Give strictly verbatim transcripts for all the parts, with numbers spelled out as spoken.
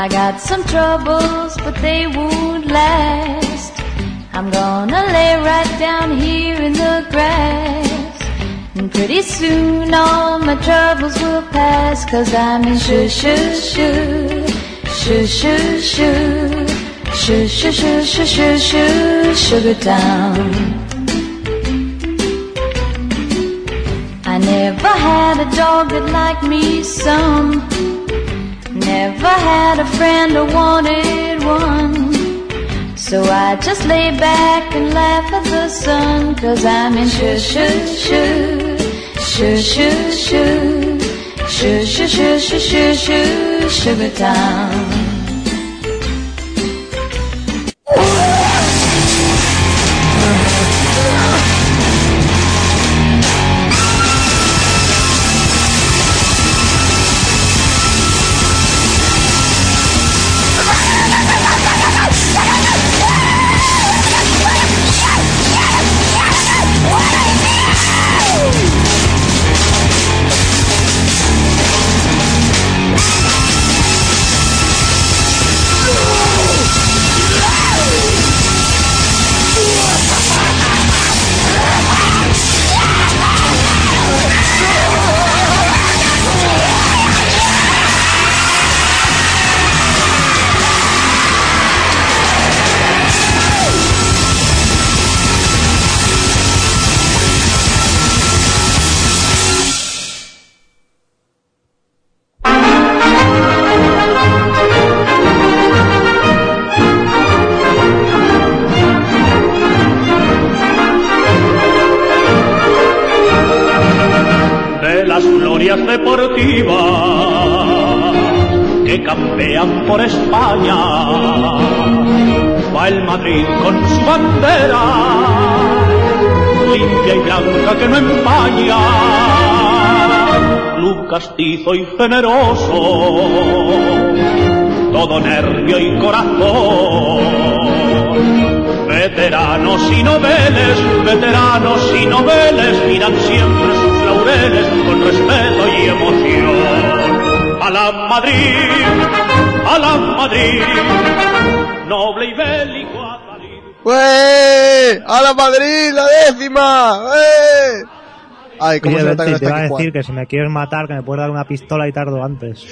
I got some troubles, but they won't last. I'm gonna lay right down here in the grass, and pretty soon all my troubles will pass. Cause I'm in shoo shoo shoo, shoo shoo shoo, shoo shoo shoo shoo shoo shoo, Sugar Town. I never had a dog that liked me some, never had a friend or wanted one. So I just lay back and laugh at the sun. Cause I'm in shoo shoo shoo, shoo shoo shoo, shoo shoo shoo shoo shoo shoo, Sugar Town. Deportivas que campean por España, va el Madrid con su bandera limpia y blanca que no empaña, club castizo y generoso, todo nervio y corazón, veteranos y noveles, veteranos y noveles miran siempre sus laureles con respeto y emoción. A la Madrid, a la Madrid, noble y bélico Adalid. ¡Ué! ¡A la Madrid, la décima! ¡Ué! Ay, ¿cómo Oye, se nota que no te está iba a aquí decir Juan? que si me quieres matar, que me puedes dar una pistola y tardo antes.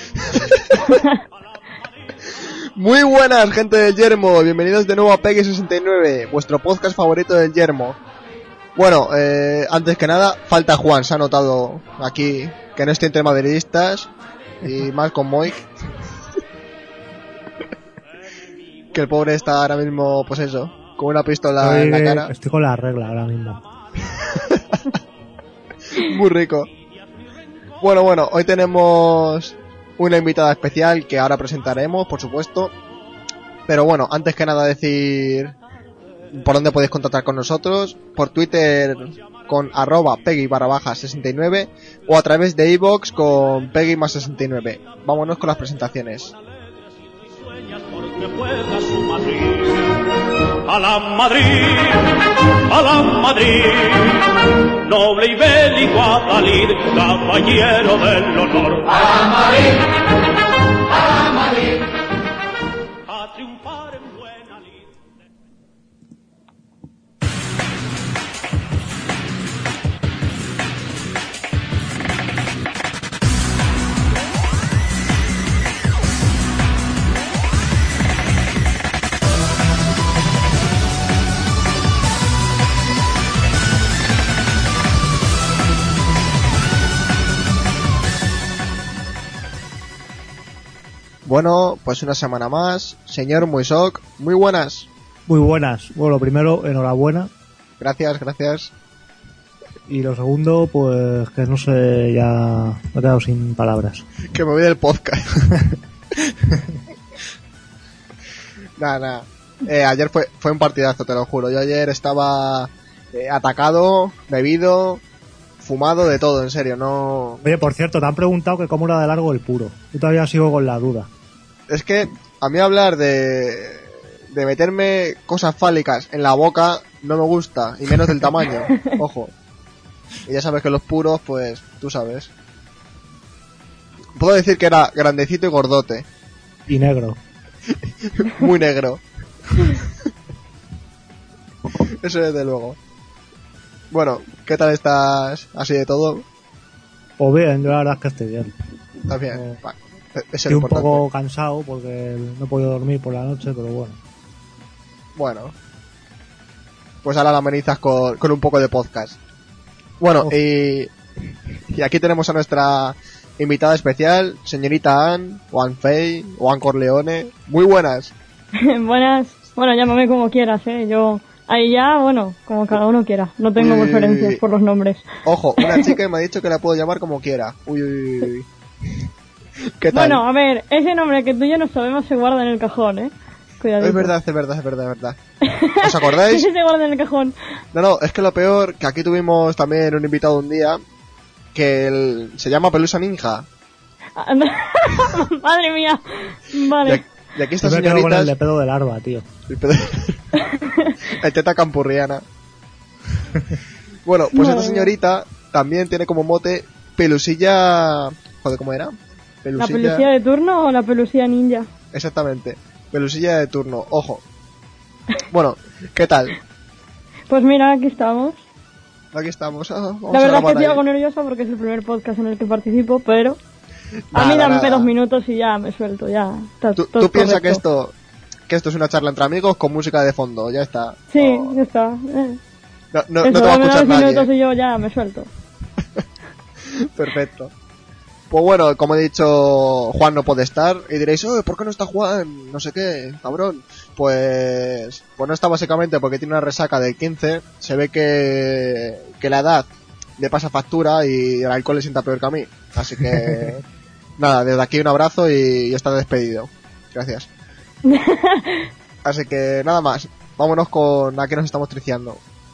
Muy buenas, gente del Yermo, bienvenidos de nuevo a Peggy sesenta y nueve, vuestro podcast favorito del Yermo. Bueno, eh, antes que nada, falta Juan, se ha notado aquí que no estoy entre madridistas y más con Moik. Que el pobre está ahora mismo, pues eso, con una pistola Estoy, en la cara. estoy con la regla ahora mismo. Muy rico. Bueno, bueno, hoy tenemos una invitada especial que ahora presentaremos, por supuesto. Pero bueno, antes que nada decir por dónde podéis contactar con nosotros. Por Twitter con arroba Peggy barra baja sesenta y nueve o a través de iVoox con Peggy más sesenta y nueve. Vámonos con las presentaciones. A la Madrid, a la Madrid, noble y bélico Adalid, caballero del honor. A la Madrid, a la Madrid, a triunfar en buena lid. Bueno, pues una semana más. Señor Muisok, muy buenas. Muy buenas. Bueno, lo primero, enhorabuena. Gracias, gracias. Y lo segundo, pues que no sé, ya me he quedado sin palabras. Que me voy del podcast. Nada, nada. Eh, ayer fue, fue un partidazo, te lo juro. Yo ayer estaba eh, atacado, bebido, fumado, de todo, en serio, no... Oye, por cierto, te han preguntado que cómo era de largo el puro. Yo todavía sigo con la duda. Es que a mí hablar de, de meterme cosas fálicas en la boca no me gusta, y menos del tamaño, ojo. Y ya sabes que los puros, pues, tú sabes. Puedo decir que era grandecito y gordote. Y negro. Muy negro. Eso desde luego. Bueno, ¿qué tal estás así de todo? Pues bien, yo la verdad es que estoy bien. ¿Estás bien? Eh, Vale. Eso es Estoy un importante. poco cansado porque no he podido dormir por la noche, pero bueno. Bueno. Pues ahora la amenizas con, con un poco de podcast. Bueno, Uf. y, y aquí tenemos a nuestra invitada especial, señorita Ann, o Ann Fay, o Ann Corleone. Muy buenas. Buenas, bueno, llámame como quieras, ¿eh? Yo, ahí ya, bueno, como cada uno quiera. No tengo Uy. preferencias por los nombres. Ojo, una chica me ha dicho que la puedo llamar como quiera. Uy, uy, uy, uy. ¿Qué tal? Bueno, a ver, ese nombre que tú y yo no sabemos se guarda en el cajón, ¿eh? Cuidadito. Es verdad, es verdad, es verdad, es verdad. ¿Os acordáis? Ese se guarda en el cajón. No, no, es que lo peor, que aquí tuvimos también un invitado un día, que el- se llama Pelusa Ninja. Madre mía. Y Vale. aquí, y aquí Yo estas me quedo con el señoritas... de pedo de larva, tío. El, pedo- el teta campurriana. Bueno, pues Madre esta mía. señorita también tiene como mote Pelusilla... Joder, ¿cómo era? ¿La pelusilla de turno o la pelusilla ninja? Exactamente. Pelusilla de turno, ojo. Bueno, ¿qué tal? Pues mira, aquí estamos. Aquí estamos. ah, vamos La a verdad es que grabar estoy ahí. algo nerviosa porque es el primer podcast en el que participo, pero a Nada, mí dame nada. dos minutos y ya me suelto, ya. Está Tú, todo tú piensas que correcto. esto que esto es una charla entre amigos con música de fondo, ya está. Sí, No, ya está. Eh. no, no- Eso, no te va a dame escuchar dos minutos nadie. y yo ya me suelto. Perfecto. Pues bueno, como he dicho, Juan no puede estar. Y diréis, "Oh, ¿por qué no está Juan? No sé qué, cabrón." Pues, pues no está básicamente porque tiene una resaca de quince. Se ve que, que la edad le pasa factura y el alcohol le sienta peor que a mí. Así que, nada, desde aquí un abrazo y, y está despedido. Gracias. Así que nada más. Vámonos con a qué nos estamos triciando.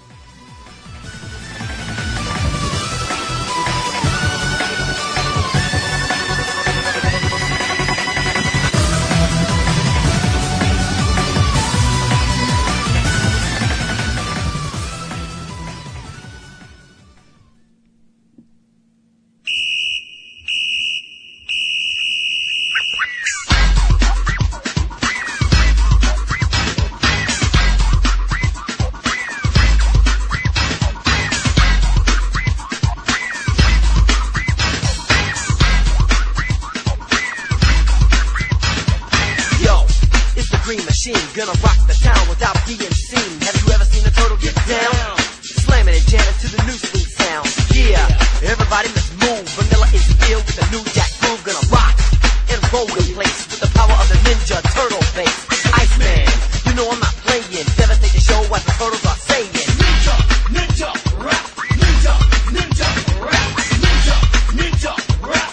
Yo, it's the Green Machine, gonna rock the town without being seen. Have you ever seen a turtle get down? Slamming and jamming to the new swing sound. Yeah, everybody let's move. Vanilla is filled with the new jack groove. Gonna rock and roll the place with the power of the Ninja Turtle face. Iceman, you know I'm not playing. Devastate the show what the turtles are saying. Ninja, ninja, rap. Ninja, ninja, rap. Ninja, ninja, rap.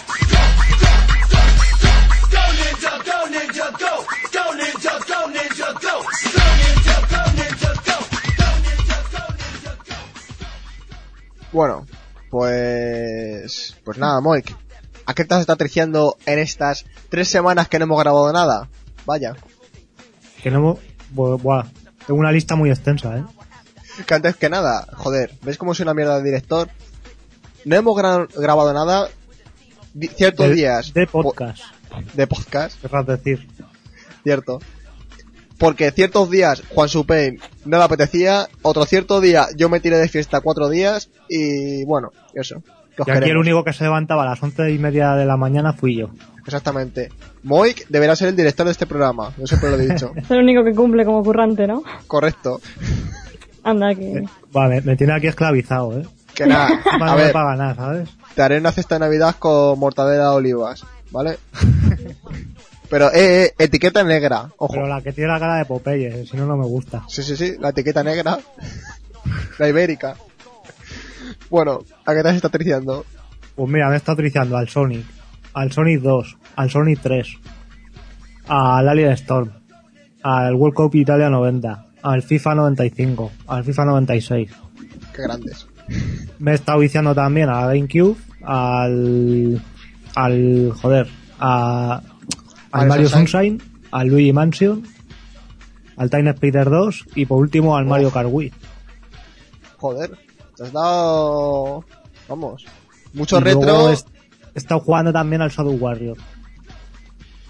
Go, ninja, go, ninja, go. Go, ninja, go, ninja, go. Go, ninja, go, ninja, go. Go, ninja, go, ninja, go. Bueno, pues... Pues nada, Moik. ¿A qué te estás triciando en estas tres semanas que no hemos grabado nada? Vaya. Que no hemos... bu- Buah, tengo una lista muy extensa, ¿eh? Que antes que nada, joder, ¿ves cómo soy una mierda de director? No hemos gra- grabado nada di- ciertos De, días. de po- podcast, de podcast, querrás decir. cierto. Porque ciertos días Juan Supain no le apetecía, otro cierto día yo me tiré de fiesta cuatro días y bueno, eso. Que os Y aquí el queremos. único que se levantaba a las once y media de la mañana fui yo. Exactamente. Moik deberá ser el director de este programa, yo siempre lo he dicho. Es el único que cumple como currante, ¿no? Correcto. Anda, que... Vale, me tiene aquí esclavizado, ¿eh? Que nada, Encima a no me ver, paga nada, ¿sabes? te haré una cesta de Navidad con mortadela de olivas, ¿vale? Pero, eh, eh, etiqueta negra, ojo. Pero la que tiene la cara de Popeye, si no, no me gusta. Sí, sí, sí, la etiqueta negra. La ibérica. Bueno, ¿a qué te está triciando? Pues mira, me está utilizando al Sonic, al Sonic dos, al Sonic tres, al Alien Storm, al World Cup Italia noventa, al FIFA noventa y cinco, al FIFA noventa y seis. Qué grandes. Me he estado viciando también a GameCube, al... al... joder, a... al Mario Mario Sunshine. Sunshine, al Luigi Mansion, al Time Spider dos y por último al Oh. Mario Kart Wii. Joder, te has dado... Vamos. Mucho Y luego retro... he he estado jugando también al Shadow Warrior.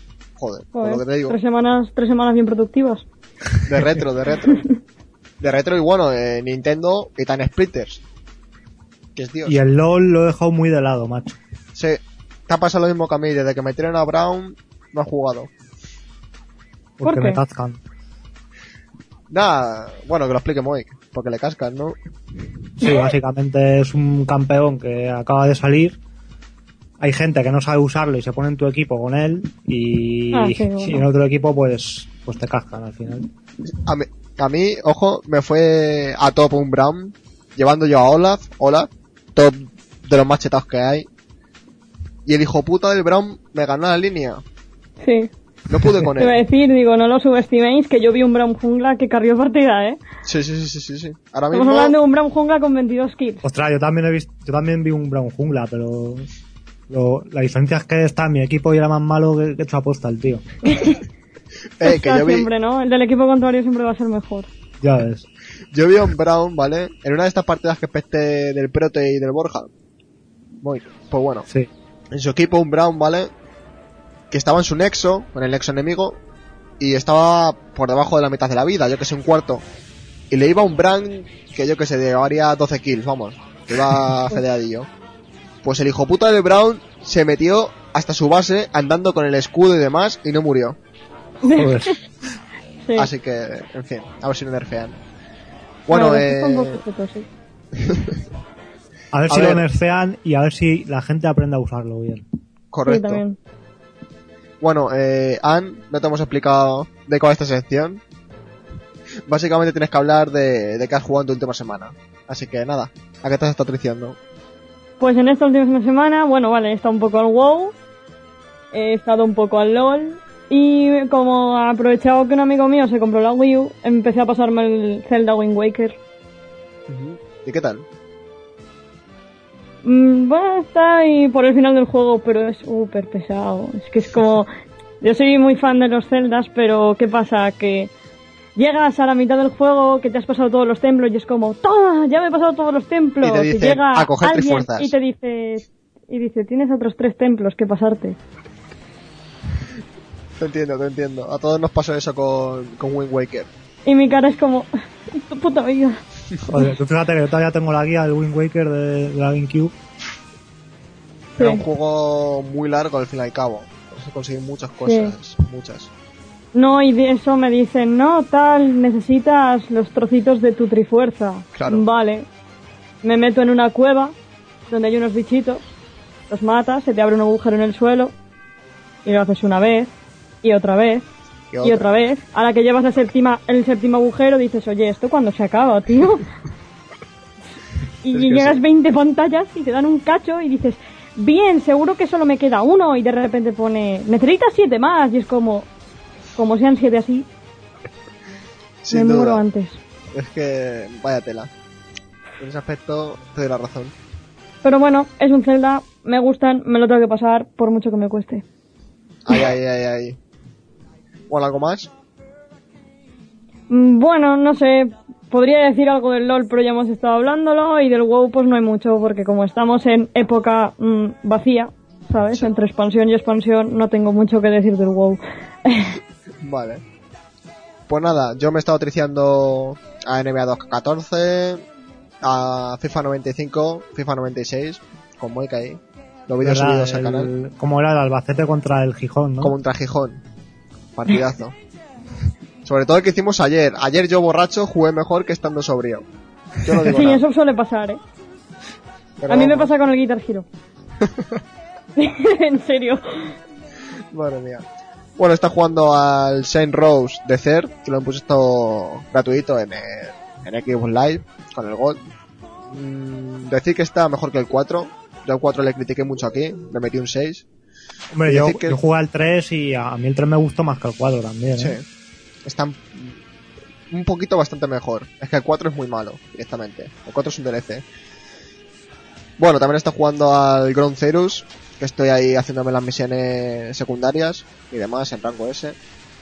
Joder, por Joder, lo que te digo. tres semanas, tres semanas bien productivas. De retro, de retro. De retro y bueno, eh, Nintendo y Time Splitters. Que es Dios. Y el LOL lo he dejado muy de lado, macho. Sí, te ha pasado lo mismo que a mí. Desde que metieron a Brown, no he jugado. Porque ¿Por me qué? tazcan. Nada, bueno, que lo explique Moik. Porque le cascan, ¿no? Sí, básicamente es un campeón que acaba de salir. Hay gente que no sabe usarlo y se pone en tu equipo con él. Y, Ah, sí, bueno. y en otro equipo, pues, pues te cascan al final. A mí, a mí, ojo, me fue a top un Brown. Llevando yo a Olaf. Olaf. Top de los más chetados que hay. Y el hijo puta del Brown me ganó la línea. Sí. No pude con Te iba a él. decir, digo, no lo subestiméis, que yo vi un Brown Jungla que carrió partida, ¿eh? Sí, sí, sí, sí, sí, sí. Ahora Estamos mismo... hablando de un Brown Jungla con veintidós kills. Ostras, yo también he visto, yo también vi un Brown Jungla, pero lo, la diferencia es que está en mi equipo y era más malo que, que hecho aposta el tío. Eh, que Está yo vi, siempre, ¿no? El del equipo contrario siempre va a ser mejor. Ya ves. yo vi a un Brown, ¿vale? En una de estas partidas que pesté del Prote y del Borja. Muy, pues bueno. Sí. En su equipo un Brown, ¿vale? Que estaba en su nexo, con el nexo enemigo, y estaba por debajo de la mitad de la vida, yo que sé, un cuarto. Y le iba un Brown que yo que sé, llevaría doce kills, vamos. Que iba fedeadillo. Pues el hijo puta del Brown se metió hasta su base andando con el escudo y demás y no murió. Joder. Sí. Así que, en fin, a ver si lo nerfean. Bueno, Claro, eh... es un poco respeto, sí. A ver A si ver. lo nerfean y a ver si la gente aprende a usarlo bien. Sí, correcto. también. Bueno, eh, Ann, no te hemos explicado de cuál es esta sección. Básicamente tienes que hablar de, de qué has jugado en tu última semana. Así que nada, ¿a qué te has estado triciando? Pues en esta última semana, bueno, vale, he estado un poco al WoW, he estado un poco al LOL, y como he aprovechado que un amigo mío se compró la Wii U, empecé a pasarme el Zelda Wind Waker. ¿Y qué tal? Mm, bueno, está ahí por el final del juego, pero es súper pesado. Es que es como... Yo soy muy fan de los Zeldas, pero ¿qué pasa? Que llegas a la mitad del juego, que te has pasado todos los templos, y es como, ¡toma! Ya me he pasado todos los templos. Y te dicen, llega "A coger alguien trifuerzas". y te dice... Y dice, tienes otros tres templos que pasarte. Te entiendo, te entiendo. A todos nos pasó eso con, con Wind Waker. Y mi cara es como, tu puta vida. Joder, tú fíjate que yo todavía tengo la guía del Wind Waker de, de la GameCube. Era Sí. un juego muy largo al fin y al cabo. Se consiguen muchas cosas, muchas. No, y de eso me dicen, no, tal, necesitas los trocitos de tu trifuerza. Claro. Vale. Me meto en una cueva donde hay unos bichitos, los matas, se te abre un agujero en el suelo, y lo haces una vez, y otra vez, Y y otra. otra vez. A la que llevas la séptima, el séptimo agujero, dices, oye, ¿esto cuándo se acaba, tío? y Es que llegas sí. veinte pantallas y te dan un cacho y dices, bien, seguro que solo me queda uno, y de repente pone, necesitas siete más, y es como, como sean siete así, Sin me muero duda. antes. Es que, vaya tela. En ese aspecto te doy la razón. Pero bueno, es un Zelda, me gustan, me lo tengo que pasar, por mucho que me cueste. Ay, ay, ay, ay. Bueno, ¿algo más? Mm, Bueno, no sé, podría decir algo del LOL, pero ya hemos estado hablándolo, y del WoW pues no hay mucho, porque como estamos en época mm, vacía, ¿sabes? Sí. Entre expansión y expansión no tengo mucho que decir del WoW. Vale. Pues nada, yo me he estado triciando a N B A dos K catorce, a FIFA noventa y cinco, FIFA noventa y seis, con Moika ahí. Los vídeos Era subidos al el- canal. Como era el Albacete contra el Gijón, ¿no? Como un trajijón. Partidazo. Sobre todo el que hicimos ayer. Ayer yo borracho jugué mejor que estando sobrio. Yo no digo Sí, nada. eso suele pasar, ¿eh? Pero A mí me vamos. pasa con el Guitar Hero. En serio. Madre mía. Bueno, está jugando al Saint Rose de Cer, que lo han puesto gratuito en, el, en Xbox Live, con el Gold. Mm, decir que está mejor que el cuatro. Yo al cuatro le critiqué mucho aquí, le metí un seis. Hombre, y yo, decir que- yo jugué al tres y a mí el tres me gustó más que el cuatro también, Sí. ¿eh? Está un poquito bastante mejor. Es que el cuatro es muy malo, directamente. El cuatro es un D L C. Bueno, también está jugando al Ground Zerus, que estoy ahí haciéndome las misiones secundarias y demás en rango S.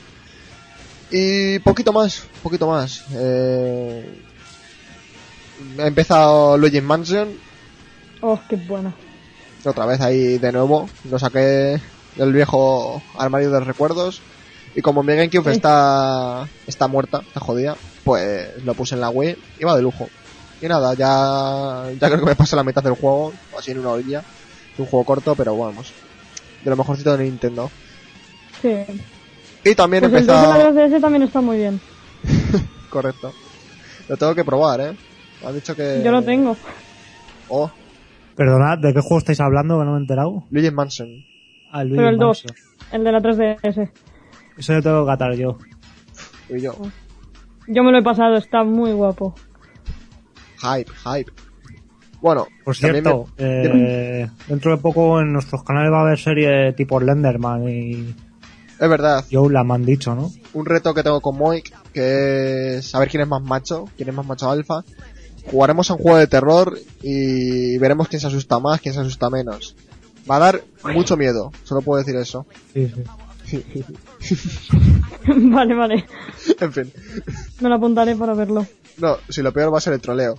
Y poquito más, poquito más. Eh... He empezado Luigi's Mansion, Oh, qué buena. otra vez ahí de nuevo. Lo saqué del viejo armario de recuerdos. Y como mi GameCube Sí. está está muerta, está jodida, pues lo puse en la Wii y va de lujo. Y nada, ya ya creo que me pasé la mitad del juego, así en una orilla. Es un juego corto, pero vamos, de lo mejorcito de Nintendo. Sí. Y también Pues he el dos de empezado... la D S también está muy bien. Correcto. Lo tengo que probar, ¿eh? Me han dicho que... Yo lo tengo. Oh, Perdonad, ¿de qué juego estáis hablando que no me he enterado? Luigi's Mansion. Ah, Luigi Pero el dos, Mansion. el de la tres D S. Eso lo tengo que catar yo. Y yo. Yo me lo he pasado, está muy guapo. Hype, hype. Bueno, Por también cierto, me- eh, dentro de poco en nuestros canales va a haber serie tipo Slenderman y es verdad. Youla, me han dicho, ¿no? Un reto que tengo con Moik, que es saber quién es más macho, quién es más macho alfa. Jugaremos a un juego de terror y veremos quién se asusta más, quién se asusta menos. Va a dar mucho miedo, solo puedo decir eso. Sí, sí. Vale, vale. En fin. Me lo apuntaré para verlo. No, si lo peor va a ser el troleo.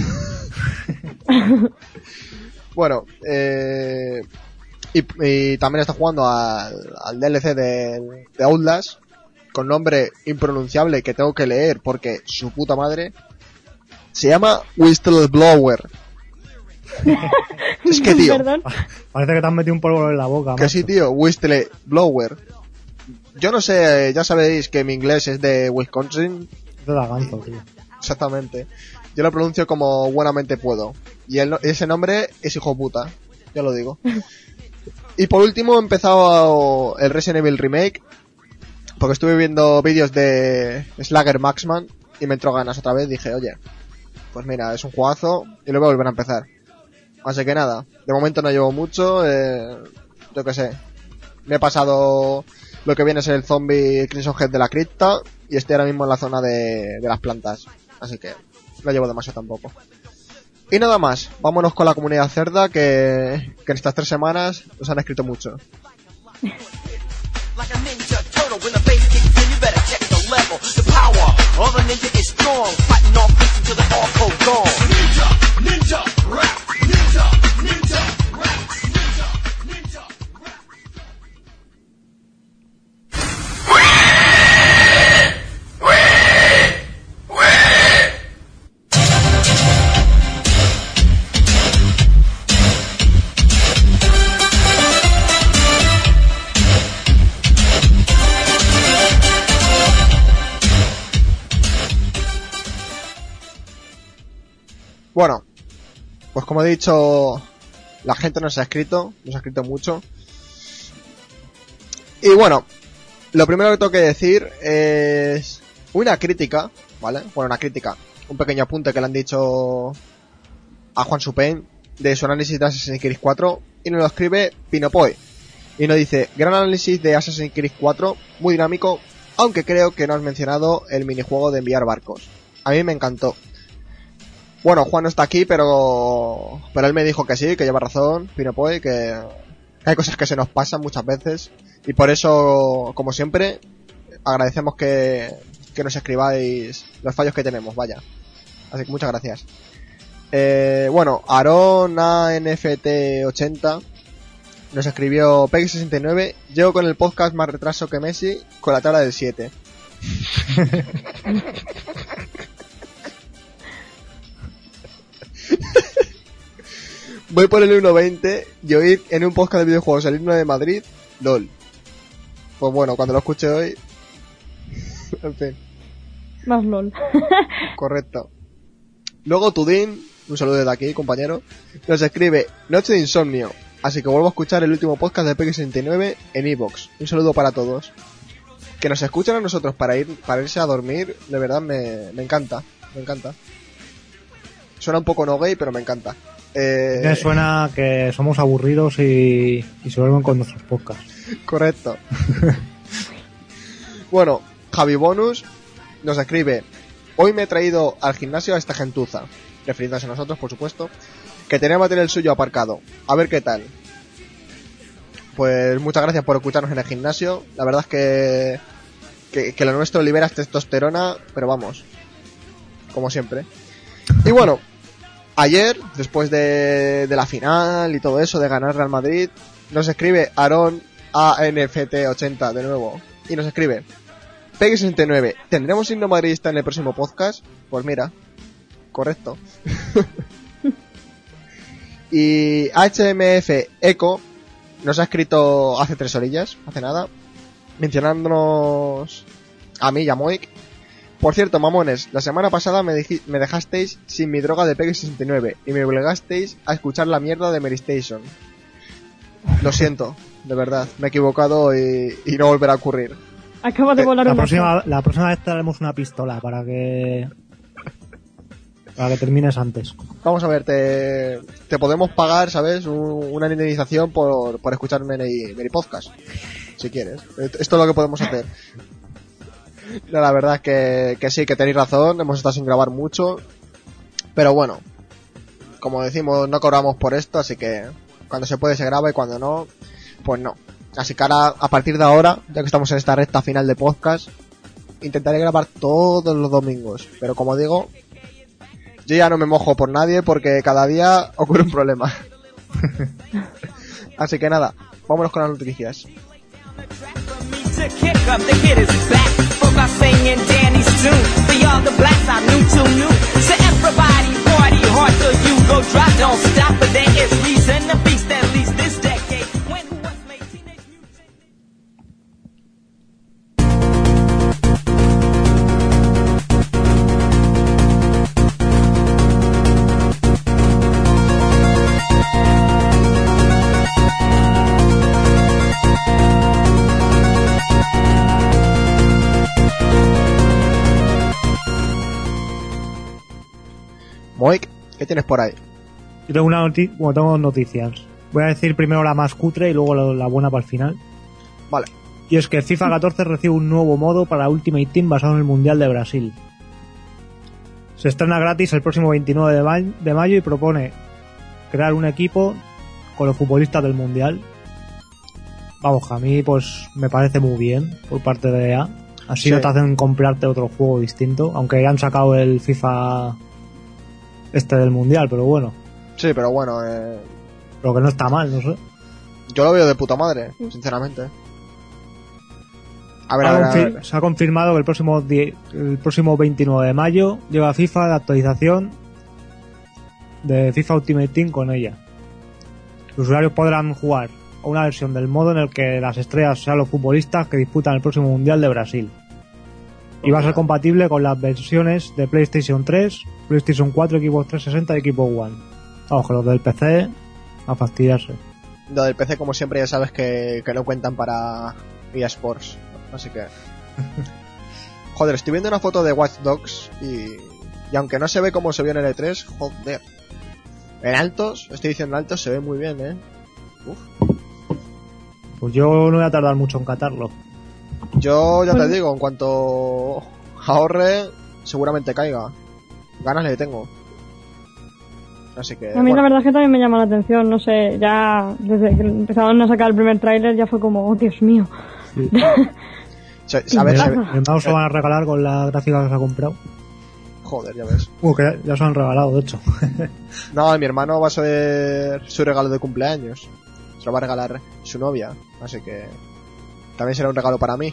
Bueno, eh, y, y también está jugando al, al D L C de, de Outlast, con nombre impronunciable que tengo que leer porque su puta madre se llama Whistleblower. Es que, tío, ¿Perdón? Parece que te han metido un polvo en la boca. que macho. sí, tío, Whistleblower. Yo no sé, ya sabéis que mi inglés es de Wisconsin, Te da ganzo, tío. exactamente. Yo lo pronuncio como buenamente puedo. Y el, ese nombre es hijo puta, ya lo digo. Y por último he empezado el Resident Evil Remake, porque estuve viendo vídeos de Slugger Maxman y me entró ganas otra vez. Dije, oye, pues mira, es un juegazo y lo voy a volver a empezar. Así que nada, de momento no llevo mucho, eh, yo qué sé. Me he pasado lo que viene a ser el zombie Crimson Head de la cripta y estoy ahora mismo en la zona de, de las plantas. Así que no llevo demasiado tampoco. Y nada más, vámonos con la comunidad cerda que, que en estas tres semanas nos han escrito mucho. Like a ninja turtle when the bass kicks in, you better check the level. The power of a ninja is strong, fighting off beats until they're all cold gone. Ninja, ninja, rap, ninja, ninja, rap, ninja, ninja, rap. Bueno, pues como he dicho, la gente nos ha escrito, nos ha escrito mucho. Y bueno, lo primero que tengo que decir es una crítica, ¿vale? Bueno, una crítica, un pequeño apunte que le han dicho a Juan Supen de su análisis de Assassin's Creed cuatro y nos lo escribe Pinopoe. Y nos dice, gran análisis de Assassin's Creed cuatro, muy dinámico, aunque creo que no has mencionado el minijuego de enviar barcos. A mí me encantó. Bueno, Juan no está aquí, pero pero él me dijo que sí, que lleva razón, Pinopoe, que hay cosas que se nos pasan muchas veces. Y por eso, como siempre, agradecemos que, que nos escribáis los fallos que tenemos, vaya. Así que muchas gracias. Eh, bueno, Aaron A N F T ochenta nos escribió Peggy sesenta y nueve, llego con el podcast más retraso que Messi, con la tabla del siete. Voy por el uno veinte y oír en un podcast de videojuegos el himno de Madrid, LOL. Pues bueno, cuando lo escuche hoy... en fin, Más LOL. correcto. Luego Tudin, un saludo desde aquí, compañero, nos escribe Noche de insomnio, así que vuelvo a escuchar el último podcast de P X sesenta y nueve en iVoox. Un saludo para todos. Que nos escuchen a nosotros para ir para irse a dormir, de verdad me, me encanta, me encanta. Suena un poco no gay, pero me encanta. Eh, Me suena que somos aburridos y, y se vuelven con nuestros podcasts. Correcto. Bueno, Javi Bonus nos escribe: hoy me he traído al gimnasio a esta gentuza, refiriéndose a nosotros, por supuesto, que tenía material suyo aparcado. A ver qué tal. Pues muchas gracias por escucharnos en el gimnasio. La verdad es que, que, que lo nuestro libera testosterona, pero vamos, como siempre. Y bueno, ayer, después de, de la final y todo eso, de ganar Real Madrid, nos escribe Aaron A N F T ochenta de nuevo. Y nos escribe: Peggy sesenta y nueve, ¿tendremos himno madridista en el próximo podcast? Pues mira, correcto. Y H M F Eco nos ha escrito hace tres orillas, hace nada, mencionándonos a mí y a Moik. Por cierto, mamones, la semana pasada me, dij- me dejasteis sin mi droga de Peggy sesenta y nueve y me obligasteis a escuchar la mierda de Mary Station. Lo siento, de verdad, me he equivocado y, y no volverá a ocurrir. Acaba de volar La un próxima, la próxima vez traeremos una pistola para que para que termines antes. Vamos a ver, te, te podemos pagar, ¿sabes? Un, una indemnización por, por escuchar Mary, Mary Podcast, si quieres. Esto es lo que podemos hacer. No, la verdad es que, que sí, que tenéis razón, hemos estado sin grabar mucho, pero bueno, como decimos, no cobramos por esto, así que cuando se puede se graba y cuando no, pues no. Así que ahora, a partir de ahora, ya que estamos en esta recta final de podcast, intentaré grabar todos los domingos, pero como digo, yo ya no me mojo por nadie porque cada día ocurre un problema. Así que nada, vámonos con las noticias. To kick up, the kid is back. Folk are singing Danny's tune. For all the blacks I knew too new. So everybody party hard till you go drop. Don't stop, but there is reason to feast at least this decade. When who was made Teenage Mutant. Moik, ¿qué tienes por ahí? Yo tengo una noti- bueno, tengo noticias. Voy a decir primero la más cutre y luego la, la buena para el final. Vale. Y es que FIFA catorce recibe un nuevo modo para Ultimate Team basado en el Mundial de Brasil. Se estrena gratis el próximo veintinueve de, ma- de mayo y propone crear un equipo con los futbolistas del Mundial. Vamos, a mí pues me parece muy bien por parte de E A. Así Sí. no te hacen comprarte otro juego distinto, aunque ya han sacado el FIFA este del Mundial, pero bueno, Sí, pero bueno, eh, pero que no está mal, no sé. yo lo veo de puta madre, sinceramente. A ver, Ha a ver, a confir- ver. Se ha confirmado que el próximo die- el próximo veintinueve de mayo llega FIFA la actualización de FIFA Ultimate Team con ella. Los usuarios podrán jugar a una versión del modo en el que las estrellas sean los futbolistas que disputan el próximo Mundial de Brasil. Y va a ser compatible con las versiones de PlayStation tres, PlayStation cuatro, Xbox trescientos sesenta y Xbox One. Vamos, que los del P C a fastidiarse. Lo del P C, como siempre, ya sabes que, que no cuentan para E A Sports. Así que... Joder, estoy viendo una foto de Watch Dogs y... Y aunque no se ve como se vio en el E tres, joder. En altos, estoy diciendo en altos, se ve muy bien, ¿eh? Uf. Pues yo no voy a tardar mucho en catarlo. Yo ya te Pues- digo, en cuanto ahorre, seguramente caiga. Ganas le tengo. Así que... A mí bueno. la verdad es que también me llama la atención, no sé, ya desde que empezaron a sacar el primer tráiler ya fue como, oh Dios mío. Se- a ver, Mi se ve- hermano se lo van a regalar con la gráfica que se ha comprado. Joder, ya ves. Uh, que ya, ya se lo han regalado, de hecho. No, mi hermano va a ser su regalo de cumpleaños. Se lo va a regalar su novia. Así que también será un regalo para mí.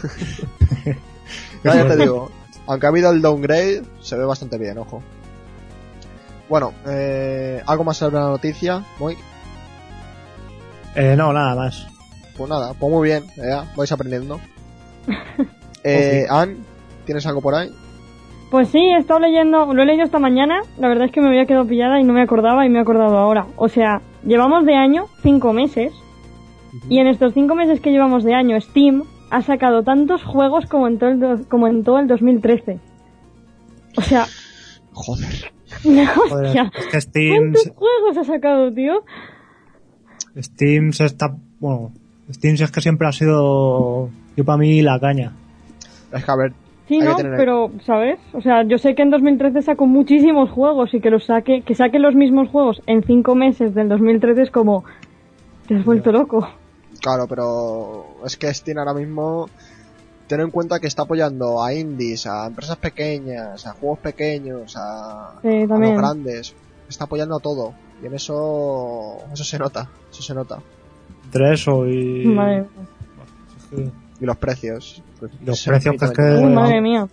Ya, ya te digo, aunque ha habido el downgrade, se ve bastante bien, ojo. Bueno, eh, ¿algo más sobre la noticia? Muy, Eh, no, nada más. pues nada, pues muy bien, ya, vais aprendiendo. Eh, Ann, ¿tienes algo por ahí? Pues sí, he estado leyendo, lo he leído esta mañana, la verdad es que me había quedado pillada y no me acordaba y me he acordado ahora. O sea, llevamos de año cinco meses y en estos cinco meses que llevamos de año Steam ha sacado tantos juegos como en todo el, do- como en todo el dos mil trece. O sea, Joder. Joder, hostia, es que Steam, ¿cuántos juegos ha sacado, tío? Steam se está, bueno, Steam es que siempre ha sido, yo para mí, la caña. Es que a ver, Sí, hay que no, tener- pero, ¿sabes? O sea, yo sé que en dos mil trece sacó muchísimos juegos y que los saque, que saque los mismos juegos en cinco meses del dos mil trece es como, te has vuelto loco. Claro, pero es que Steam ahora mismo, ten en cuenta que está apoyando a indies, a empresas pequeñas, a juegos pequeños, a, Sí, a también. los grandes. Está apoyando a todo. Y en eso, eso se nota, eso se nota. entre eso y... Madre, Sí. Y los precios. Pues, Los son precios que es que- infinitamente- uy, madre mía.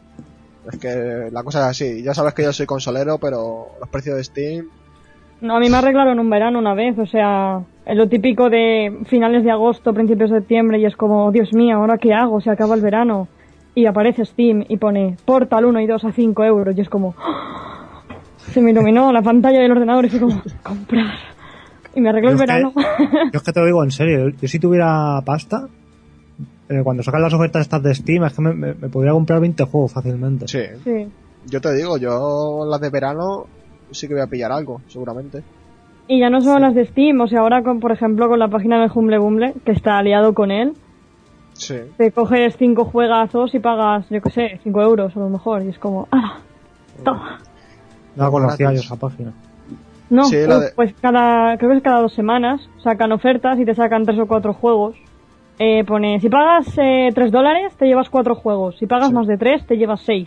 Es que la cosa es así. Ya sabes que yo soy consolero, pero los precios de Steam... No, a mí me arreglaron un verano una vez, o sea, es lo típico de finales de agosto, principios de septiembre, y es como, Dios mío, ¿ahora qué hago? Se acaba el verano. Y aparece Steam y pone Portal uno y dos a cinco euros, y es como... ¡ah! Se me iluminó la pantalla del ordenador y fue como, comprar. Y me arregló Yo el es que- verano. Yo es que te lo digo en serio, yo si tuviera pasta, eh, cuando sacan las ofertas estas de Steam, es que me, me- me podría comprar veinte juegos fácilmente. Sí. Sí. Yo te digo, yo las de verano sí que voy a pillar algo, seguramente. Y ya no solo las de Steam, o sea, ahora con, por ejemplo, con la página del Humble Bumble, que está aliado con él, Sí. te coges cinco juegazos y pagas, yo qué sé, cinco euros a lo mejor, y es como, ¡ah! Toma. No la conocía yo Gratis. esa página. No, Sí, la pues, de- pues cada, creo que es cada dos semanas, sacan ofertas y te sacan tres o cuatro juegos. Eh, pone, si pagas eh, tres dólares, te llevas cuatro juegos. Si pagas Sí. más de tres, te llevas seis.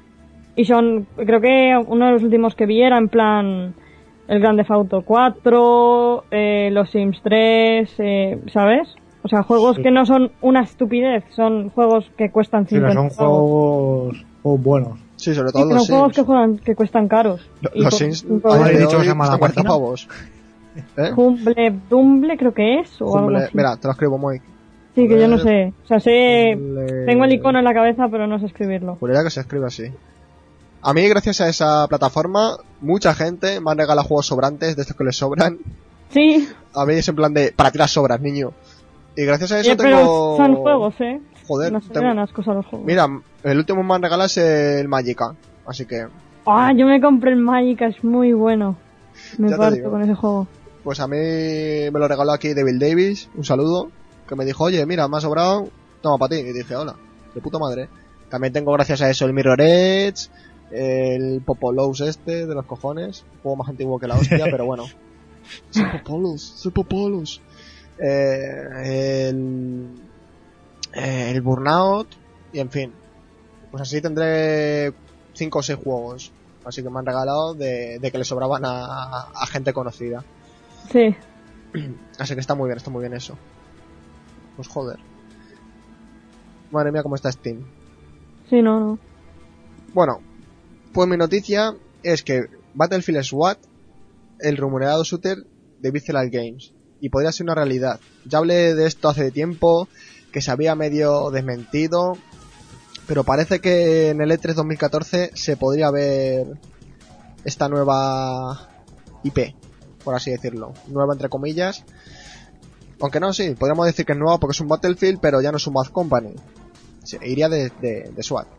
Y son, creo que uno de los últimos que vi era en plan el Grand Theft Auto cuatro, eh, los Sims tres, eh, ¿sabes? O sea, juegos Sí. que no son una estupidez, son juegos que cuestan Sí, que cincuenta son pavos. juegos, juegos buenos. Sí, sobre Sí, todo que los son juegos que, Sims. juegan, que cuestan caros. Lo- Y Los por Sims cinco a día ¿Habéis de euros. dicho que hoy se llama la están cuarenta página? pavos. ¿Eh? Humble Dumble creo que es, o algo Humble- así. Mira, te lo escribo muy. Sí, que yo no sé. O sea, sé... Humble- Tengo el icono en la cabeza, pero no sé escribirlo. Juraría que se escribe así. A mí, gracias a esa plataforma, mucha gente me ha regalado juegos sobrantes, de estos que les sobran. Sí, A mí es en plan de, para tirar sobras, niño. Y gracias a eso eh, tengo... pero son juegos, ¿eh? Joder, No se tengo- dan ascos a los juegos. Mira, el último me han regalado es el Magica. Así que, Ah, yo me compré el Magic, es muy bueno. Me Ya te parto digo. con ese juego. pues a mí me lo regaló aquí Devil Davis, un saludo, que me dijo, oye, mira, me ha sobrado, toma para ti. Y dije, hola, de puta madre. También tengo gracias a eso el Mirror Edge, el Popolous este, de los cojones, juego más antiguo que la hostia, pero bueno. Es el Popolous, es el Popolous. Eh, el, eh, el Burnout, y en fin. Pues así tendré cinco o seis juegos. Así que me han regalado de, de que le sobraban a, a gente conocida. Sí. Así que está muy bien, está muy bien eso. Pues joder. Madre mía, cómo está Steam. Sí, no, no. Bueno, pues mi noticia es que Battlefield SWAT, el rumoreado shooter de Visceral Games, y podría ser una realidad. Ya hablé de esto hace tiempo, que se había medio desmentido, pero parece que en el E tres dos mil catorce se podría ver esta nueva I P, por así decirlo. Nueva entre comillas. Aunque no, sí, podríamos decir que es nueva porque es un Battlefield, pero ya no es un Bad Company. Sí, iría de, de, de SWAT.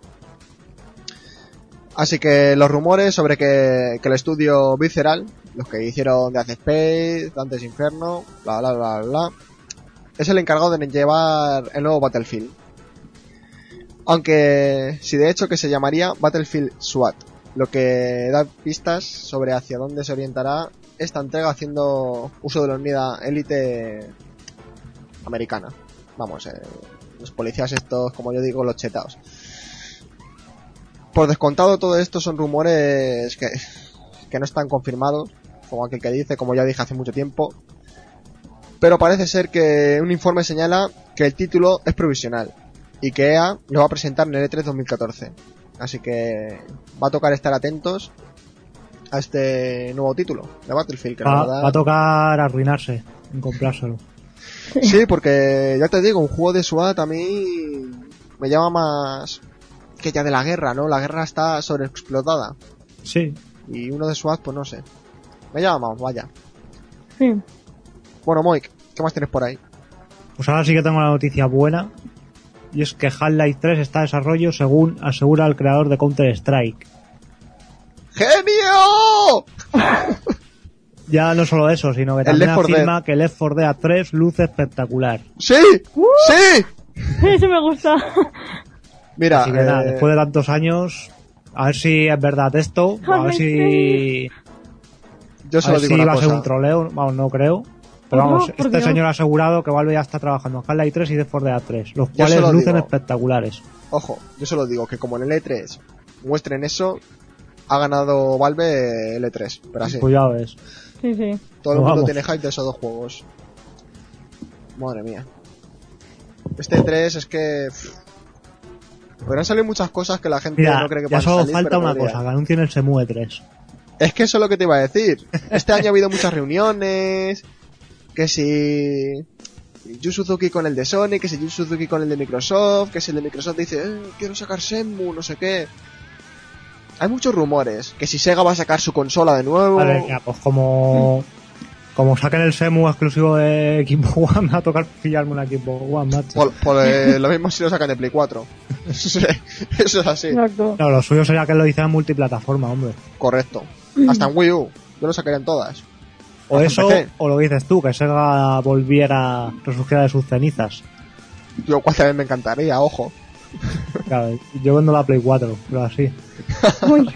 Así que los rumores sobre que, que el estudio Visceral, los que hicieron Dead Space, Dante's Inferno, bla bla bla bla, es el encargado de llevar el nuevo Battlefield. Aunque, si de hecho que se llamaría Battlefield SWAT, lo que da pistas sobre hacia dónde se orientará esta entrega haciendo uso de la unidad élite americana. Vamos, eh, los policías estos, como yo digo, los chetados. Por descontado, todo esto son rumores que, que no están confirmados, como aquel que dice, como ya dije hace mucho tiempo. Pero parece ser que un informe señala que el título es provisional y que E A lo va a presentar en el E tres dos mil catorce. Así que va a tocar estar atentos a este nuevo título de Battlefield, que la Va, verdad... va a tocar arruinarse en comprárselo. Sí, porque ya te digo, un juego de SWAT a mí me llama más que ya de la guerra, ¿no? La guerra está sobreexplotada. Sí. Y uno de SWAT, pues no sé. Me llama más, vaya. Sí. Bueno, Moik, ¿qué más tienes por ahí? Pues ahora sí que tengo la noticia buena. Y es que Half-Life tres está en desarrollo según asegura el creador de Counter-Strike. ¡Genio! Ya no solo eso, sino que El también Left four afirma Dead. que Left four Dead tres luce espectacular. ¡Sí! ¡Sí! Ese me gusta. Mira, Así que nada, eh, después de tantos años, a ver si es verdad esto, a ver si, yo a solo ver digo si una va a ser cosa. un troleo, vamos, no creo. Pero No, vamos, por este Dios. señor ha asegurado que Valve ya está trabajando en Half-Life tres y Left four Dead tres, los Yo cuales solo lucen digo- espectaculares. Ojo, yo solo digo que como en el E tres muestren eso, ha ganado Valve el E tres. Pero así, Pues ya ves. Sí, sí. todo el Pues mundo vamos. tiene hype de esos dos juegos. Madre mía. Este E tres es que... Pff, podrían salir muchas cosas que la gente Mira, no cree que ya puedan solo salir, falta pero una podría. cosa, que anuncien el Shenmue tres. Es que eso es lo que te iba a decir. Este año ha habido muchas reuniones. Que si Yu Suzuki con el de Sony, que si Yu Suzuki con el de Microsoft, que si el de Microsoft dice, eh, quiero sacar Shenmue, no sé qué. Hay muchos rumores. Que si Sega va a sacar su consola de nuevo. Vale, ya, pues como... Como saquen el Shenmue exclusivo de Xbox One, me va a tocar pillarme una Xbox One, macho. Por, por eh, lo mismo si lo sacan de Play cuatro. Sí, eso es así. Exacto. No, lo suyo sería que lo hicieran multiplataforma, hombre. Correcto. Hasta en Wii U. Yo lo sacaría en todas. O Hasta en eso, P C. o lo que dices tú, que Sega volviera, resurgiera de sus cenizas. Yo cual también me encantaría, ojo. Claro, yo vendo la Play cuatro, pero así. Uy.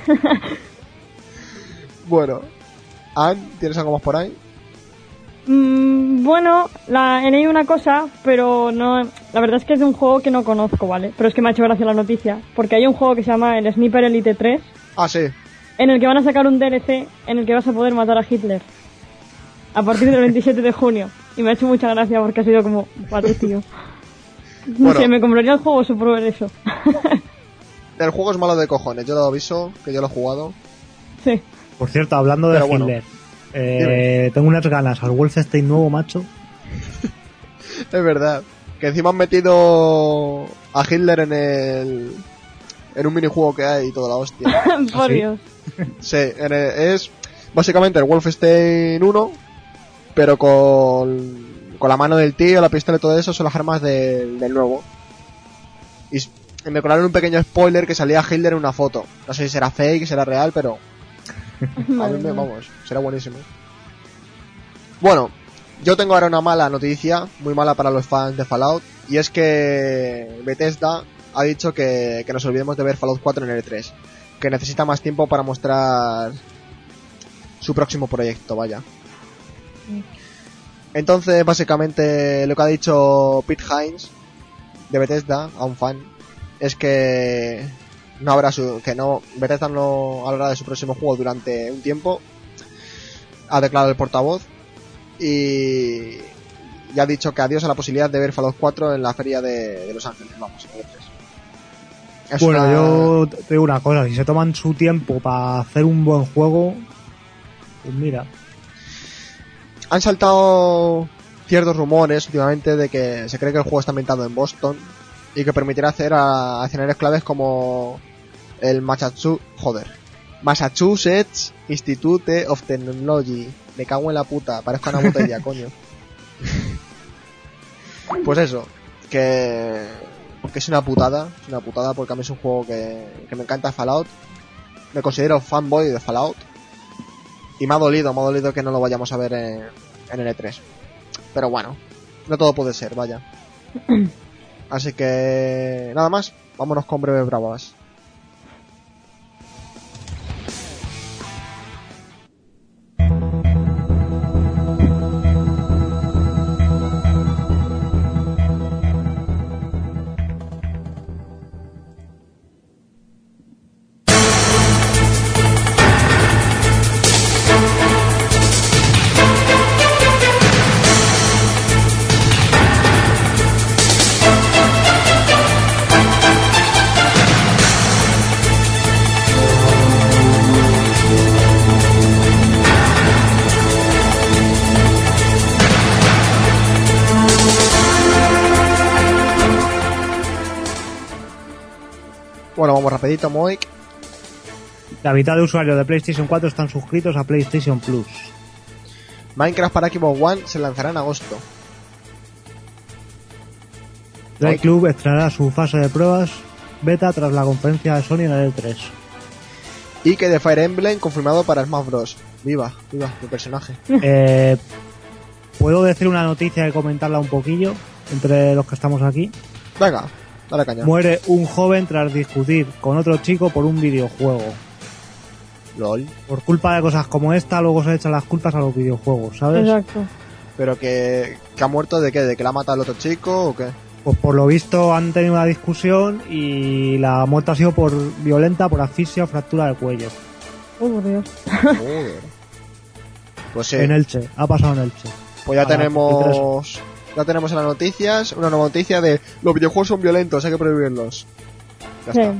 Bueno. Ann, ¿tienes algo más por ahí? Mm, bueno, la, he leído una cosa, pero no, la verdad es que es de un juego que no conozco, ¿vale? Pero es que me ha hecho gracia la noticia, porque hay un juego que se llama el Sniper Elite tres, Ah, sí. en el que van a sacar un D L C en el que vas a poder matar a Hitler a partir del veintisiete de junio. Y me ha hecho mucha gracia porque ha sido como, vale, tío. No Bueno. sé, me compraría el juego solo por ver eso. El juego es malo de cojones, yo lo aviso, que yo lo he jugado. Sí. Por cierto, hablando de Pero bueno. Hitler, eh, tengo unas ganas al Wolfenstein nuevo, macho. Es verdad. Que encima han metido a Hitler en el... en un minijuego que hay y toda la hostia. Por ¿sí? Dios. Sí, en el- es básicamente el Wolfenstein uno, pero con... con la mano del tío, la pistola y todo eso son las armas del, del nuevo. Y, s- y me colaron un pequeño spoiler que salía Hitler en una foto. No sé si será fake, será real, pero... A Madre mí me, mía. vamos, será buenísimo. Bueno, yo tengo ahora una mala noticia, muy mala para los fans de Fallout, y es que Bethesda ha dicho que, que nos olvidemos de ver Fallout cuatro en el E tres, que necesita más tiempo para mostrar su próximo proyecto, vaya. Entonces, básicamente, lo que ha dicho Pete Hines de Bethesda a un fan es que no habrá su, que no, Bethesda no hablará de su próximo juego durante un tiempo. Ha declarado el portavoz y, y ha dicho que adiós a la posibilidad de ver Fallout cuatro en la feria de, de Los Ángeles, vamos, en el E tres. Es Bueno, una- yo te digo una cosa, si se toman su tiempo para hacer un buen juego, pues mira. Han saltado ciertos rumores últimamente de que se cree que el juego está ambientado en Boston y que permitirá hacer a, a escenarios claves como el Massachusetts, joder, Massachusetts Institute of Technology. Me cago en la puta, parezco una botella, coño. Pues eso, que, que es una putada, es una putada porque a mí es un juego que, que me encanta Fallout. Me considero fanboy de Fallout. Y me ha dolido, me ha dolido que no lo vayamos a ver en, en el E tres. Pero bueno, no todo puede ser, vaya. Así que nada más, vámonos con breves bravas. Bueno, vamos rapidito, Moik. La mitad de usuarios de PlayStation cuatro están suscritos a PlayStation Plus. Minecraft para Xbox One se lanzará en agosto. Drive Club estrenará su fase de pruebas beta tras la conferencia de Sony en el E tres. Y que de Fire Emblem confirmado para Smash Bros. Viva, viva, mi personaje. Eh, ¿Puedo decir una noticia y comentarla un poquillo entre los que estamos aquí? Venga, dale caña. Muere un joven tras discutir con otro chico por un videojuego. LOL. Por culpa de cosas como esta, luego se echan las culpas a los videojuegos, ¿sabes? Exacto. Pero que, que ha muerto de qué, de que la ha matado el otro chico o qué. Pues por lo visto han tenido una discusión y la muerte ha sido por violenta, por asfixia o fractura del cuello. Oh, por Dios. Joder. Pues sí, En Elche, ha pasado en Elche. pues ya a las tenemos Ya tenemos en las noticias una nueva noticia de los videojuegos son violentos, hay que prohibirlos. Ya Sí. está.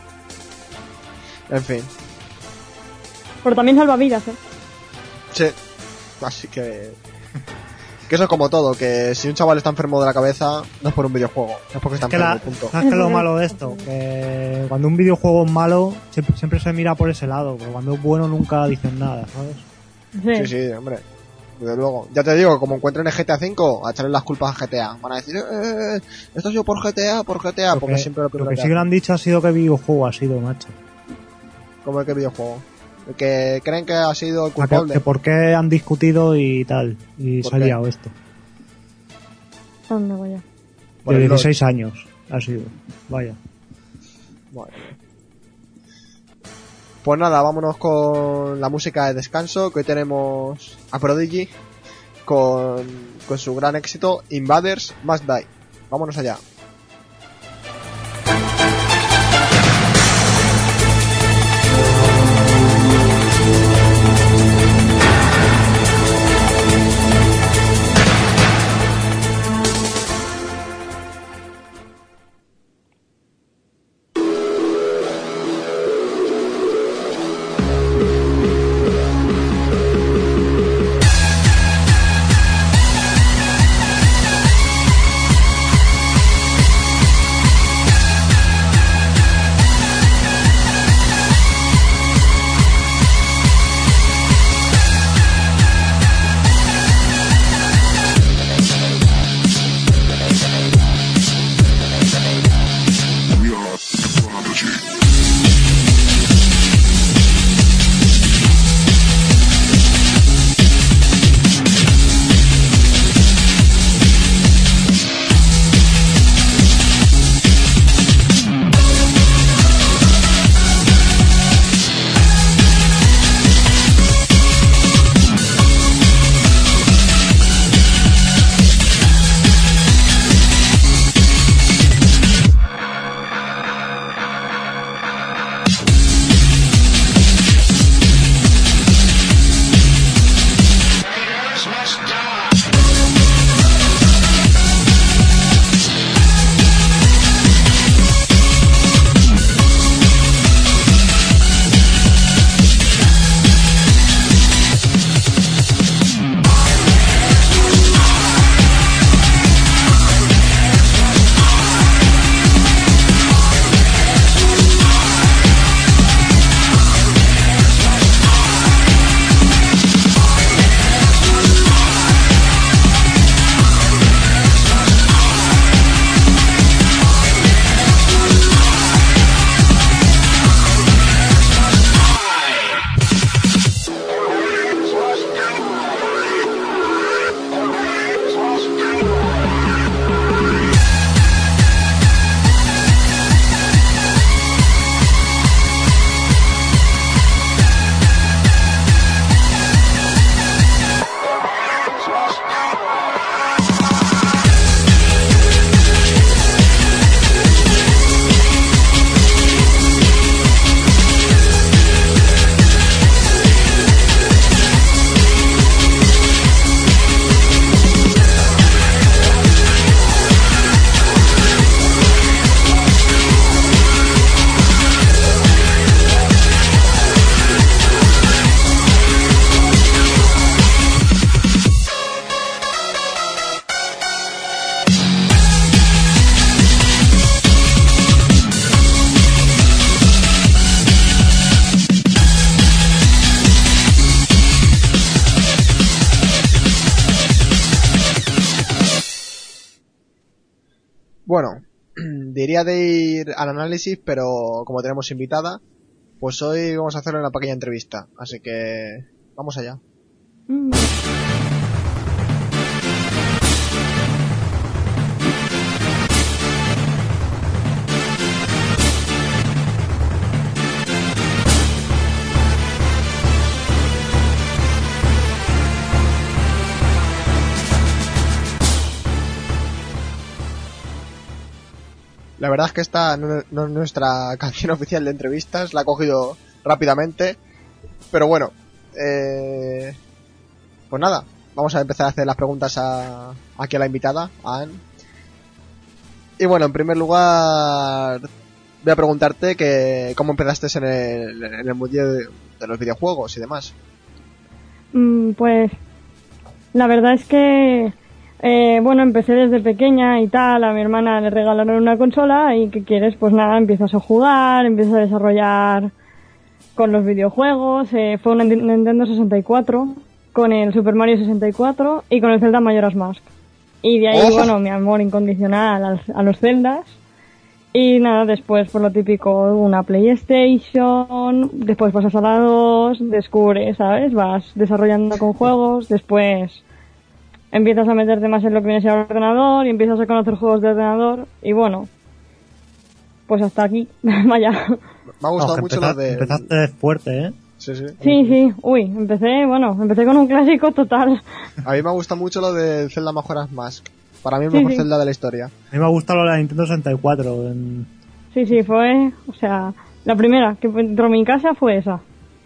En fin. Pero también salva vidas, ¿eh? Sí. Así que... Que eso es como todo, que si un chaval está enfermo de la cabeza, no es por un videojuego, es porque está Es que, la, enfermo, punto. ¿sabes qué es lo malo de esto? Que cuando un videojuego es malo, siempre, siempre se mira por ese lado, pero cuando es bueno nunca dicen nada, ¿sabes? Sí, sí, hombre. Desde luego. Ya te digo, como encuentren el G T A cinco, a echarle las culpas a G T A. Van a decir, eh, esto ha sido por G T A, por G T A, porque, Porque siempre lo lo primero que que sí que le han dicho ha sido que videojuego ha sido, macho. ¿Cómo es que videojuego? El que creen que ha sido el O sea, que, culpable. que por qué han discutido y tal, y ¿Por se ha qué? liado esto. Anda, vaya. Por De el LOL. dieciséis años ha sido, vaya. Madre mía. Pues nada, vámonos con la música de descanso, que hoy tenemos a Prodigy con, con su gran éxito Invaders Must Die. Vámonos allá. Bueno, diría de ir al análisis, pero como tenemos invitada, pues hoy vamos a hacerle una pequeña entrevista. Así que vamos allá. Mm. La verdad es que esta no, no es nuestra canción oficial de entrevistas, la ha cogido rápidamente. Pero bueno, eh, pues nada, vamos a empezar a hacer las preguntas a aquí a la invitada, a Anne. Y bueno, en primer lugar, voy a preguntarte que cómo empezaste en el, en el mundo de, de los videojuegos y demás. Mm, pues la verdad es que eh, bueno, empecé desde pequeña y tal. A mi hermana le regalaron una consola y ¿qué quieres? Pues nada, empiezas a jugar, empiezas a desarrollar con los videojuegos. Eh, fue una Nintendo sesenta y cuatro con el Super Mario sesenta y cuatro y con el Zelda Majora's Mask. Y de ahí, ¡Ojo! bueno, mi amor incondicional a, a los Zeldas. Y nada, después, por lo típico, una PlayStation, después pasas a la dos, descubres, ¿sabes? Vas desarrollando con juegos, después empiezas a meterte más en lo que viene a ser el ordenador y empiezas a conocer juegos de ordenador y bueno, pues hasta aquí, vaya. Me ha gustado Vamos, que mucho empeza- lo de... Empezaste fuerte, ¿eh? Sí, sí. Sí, sí, uy, empecé, bueno, empecé con un clásico total. A mí me gusta mucho lo de Zelda Majora's Mask. Para mí el Sí, mejor sí. Zelda de la historia. A mí me ha gustado lo de la Nintendo sesenta y cuatro. En... Sí, sí, fue, o sea, la primera que entró en mi casa fue esa.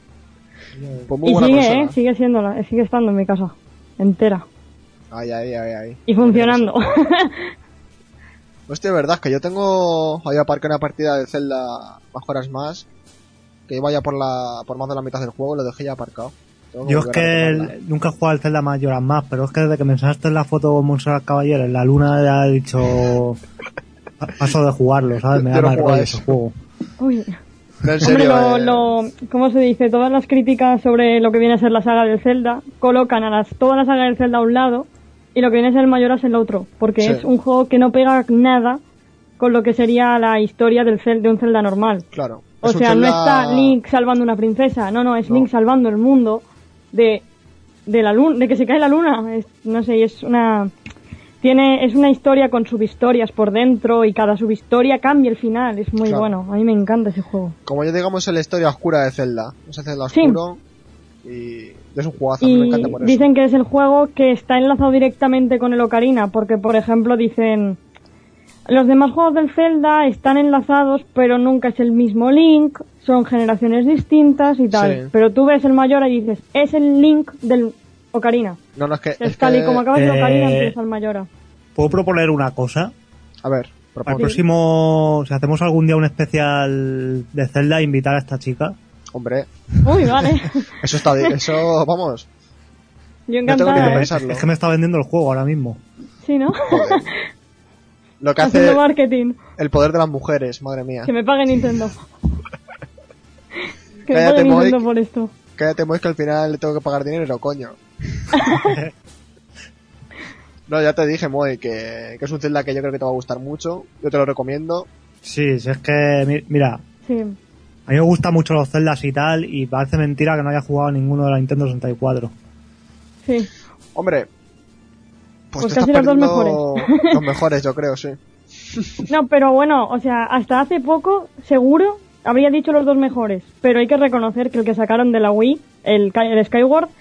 Pues muy Y buena sigue, consola. eh, sigue siendo, sigue estando en mi casa, entera. Ay, ay, ay, ay. Y funcionando. Hostia, verdad, que yo tengo ahí aparcado una partida de Zelda Majora's Mask, que iba ya por la por más de la mitad del juego y lo dejé ya aparcado. Tengo Yo es volver a que retomarla. el- nunca he jugado al Zelda Majora's Mask, pero es que desde que me enseñaste la foto con Montserrat Caballero en la luna ya he dicho pa- paso de jugarlo, ¿sabes? Me Yo da no mal juego a rollo eso. ese juego. Uy. No, en Hombre, serio, lo, eh, lo, ¿cómo se dice? Todas las críticas sobre lo que viene a ser la saga del Zelda colocan a las, toda la saga del Zelda a un lado y lo que viene a ser el Majora's en el otro, porque Sí. es un juego que no pega nada con lo que sería la historia del Zel- de un Zelda normal. claro. O Es un sea, no Zelda- está Link salvando una princesa, no, no, es No. Link salvando el mundo de de la luna, de que se cae la luna. Es, no sé, es una tiene es una historia con subhistorias por dentro y cada subhistoria cambia el final, es muy Claro. bueno. A mí me encanta ese juego. Como yo digamos es la historia oscura de Zelda. Es el Zelda Sí. oscuro y es un juegazo, a mí me Y encanta por eso. dicen que es el juego que está enlazado directamente con el Ocarina, porque por ejemplo dicen los demás juegos del Zelda están enlazados, pero nunca es el mismo Link, son generaciones distintas y tal. Sí. Pero tú ves el Majora y dices, es el Link del Ocarina. No, no, es que... Es, es tal y que- como acabas el eh, Ocarina, empieza el Majora. ¿Puedo proponer una cosa? A ver, Al propongo. próximo, si hacemos algún día un especial de Zelda, invitar a esta chica. Hombre, Uy, vale. eso está bien. Eso, vamos. Yo No tengo encantada. ni que ¿eh? pensarlo. Es que me está vendiendo el juego ahora mismo. Sí, ¿no? Joder. Lo que hace Haciendo marketing. el poder de las mujeres, madre mía. Que me pague Nintendo. que me Cállate, pague Nintendo Moik. por esto. Cállate, Mois, que al final le tengo que pagar dinero, coño. No, ya te dije, Moy, que, que es un Zelda que yo creo que te va a gustar mucho. Yo te lo recomiendo. Sí, si es que, mi- mira, Sí. a mí me gustan mucho los Zeldas y tal, y parece mentira que no haya jugado ninguno de la Nintendo sesenta y cuatro. Sí. Hombre, pues, Pues te casi estás los dos perdiendo mejores. los mejores, yo creo, sí. No, pero bueno, o sea, hasta hace poco, seguro, habría dicho los dos mejores. Pero hay que reconocer que el que sacaron de la Wii, el, Ka- el Skyward,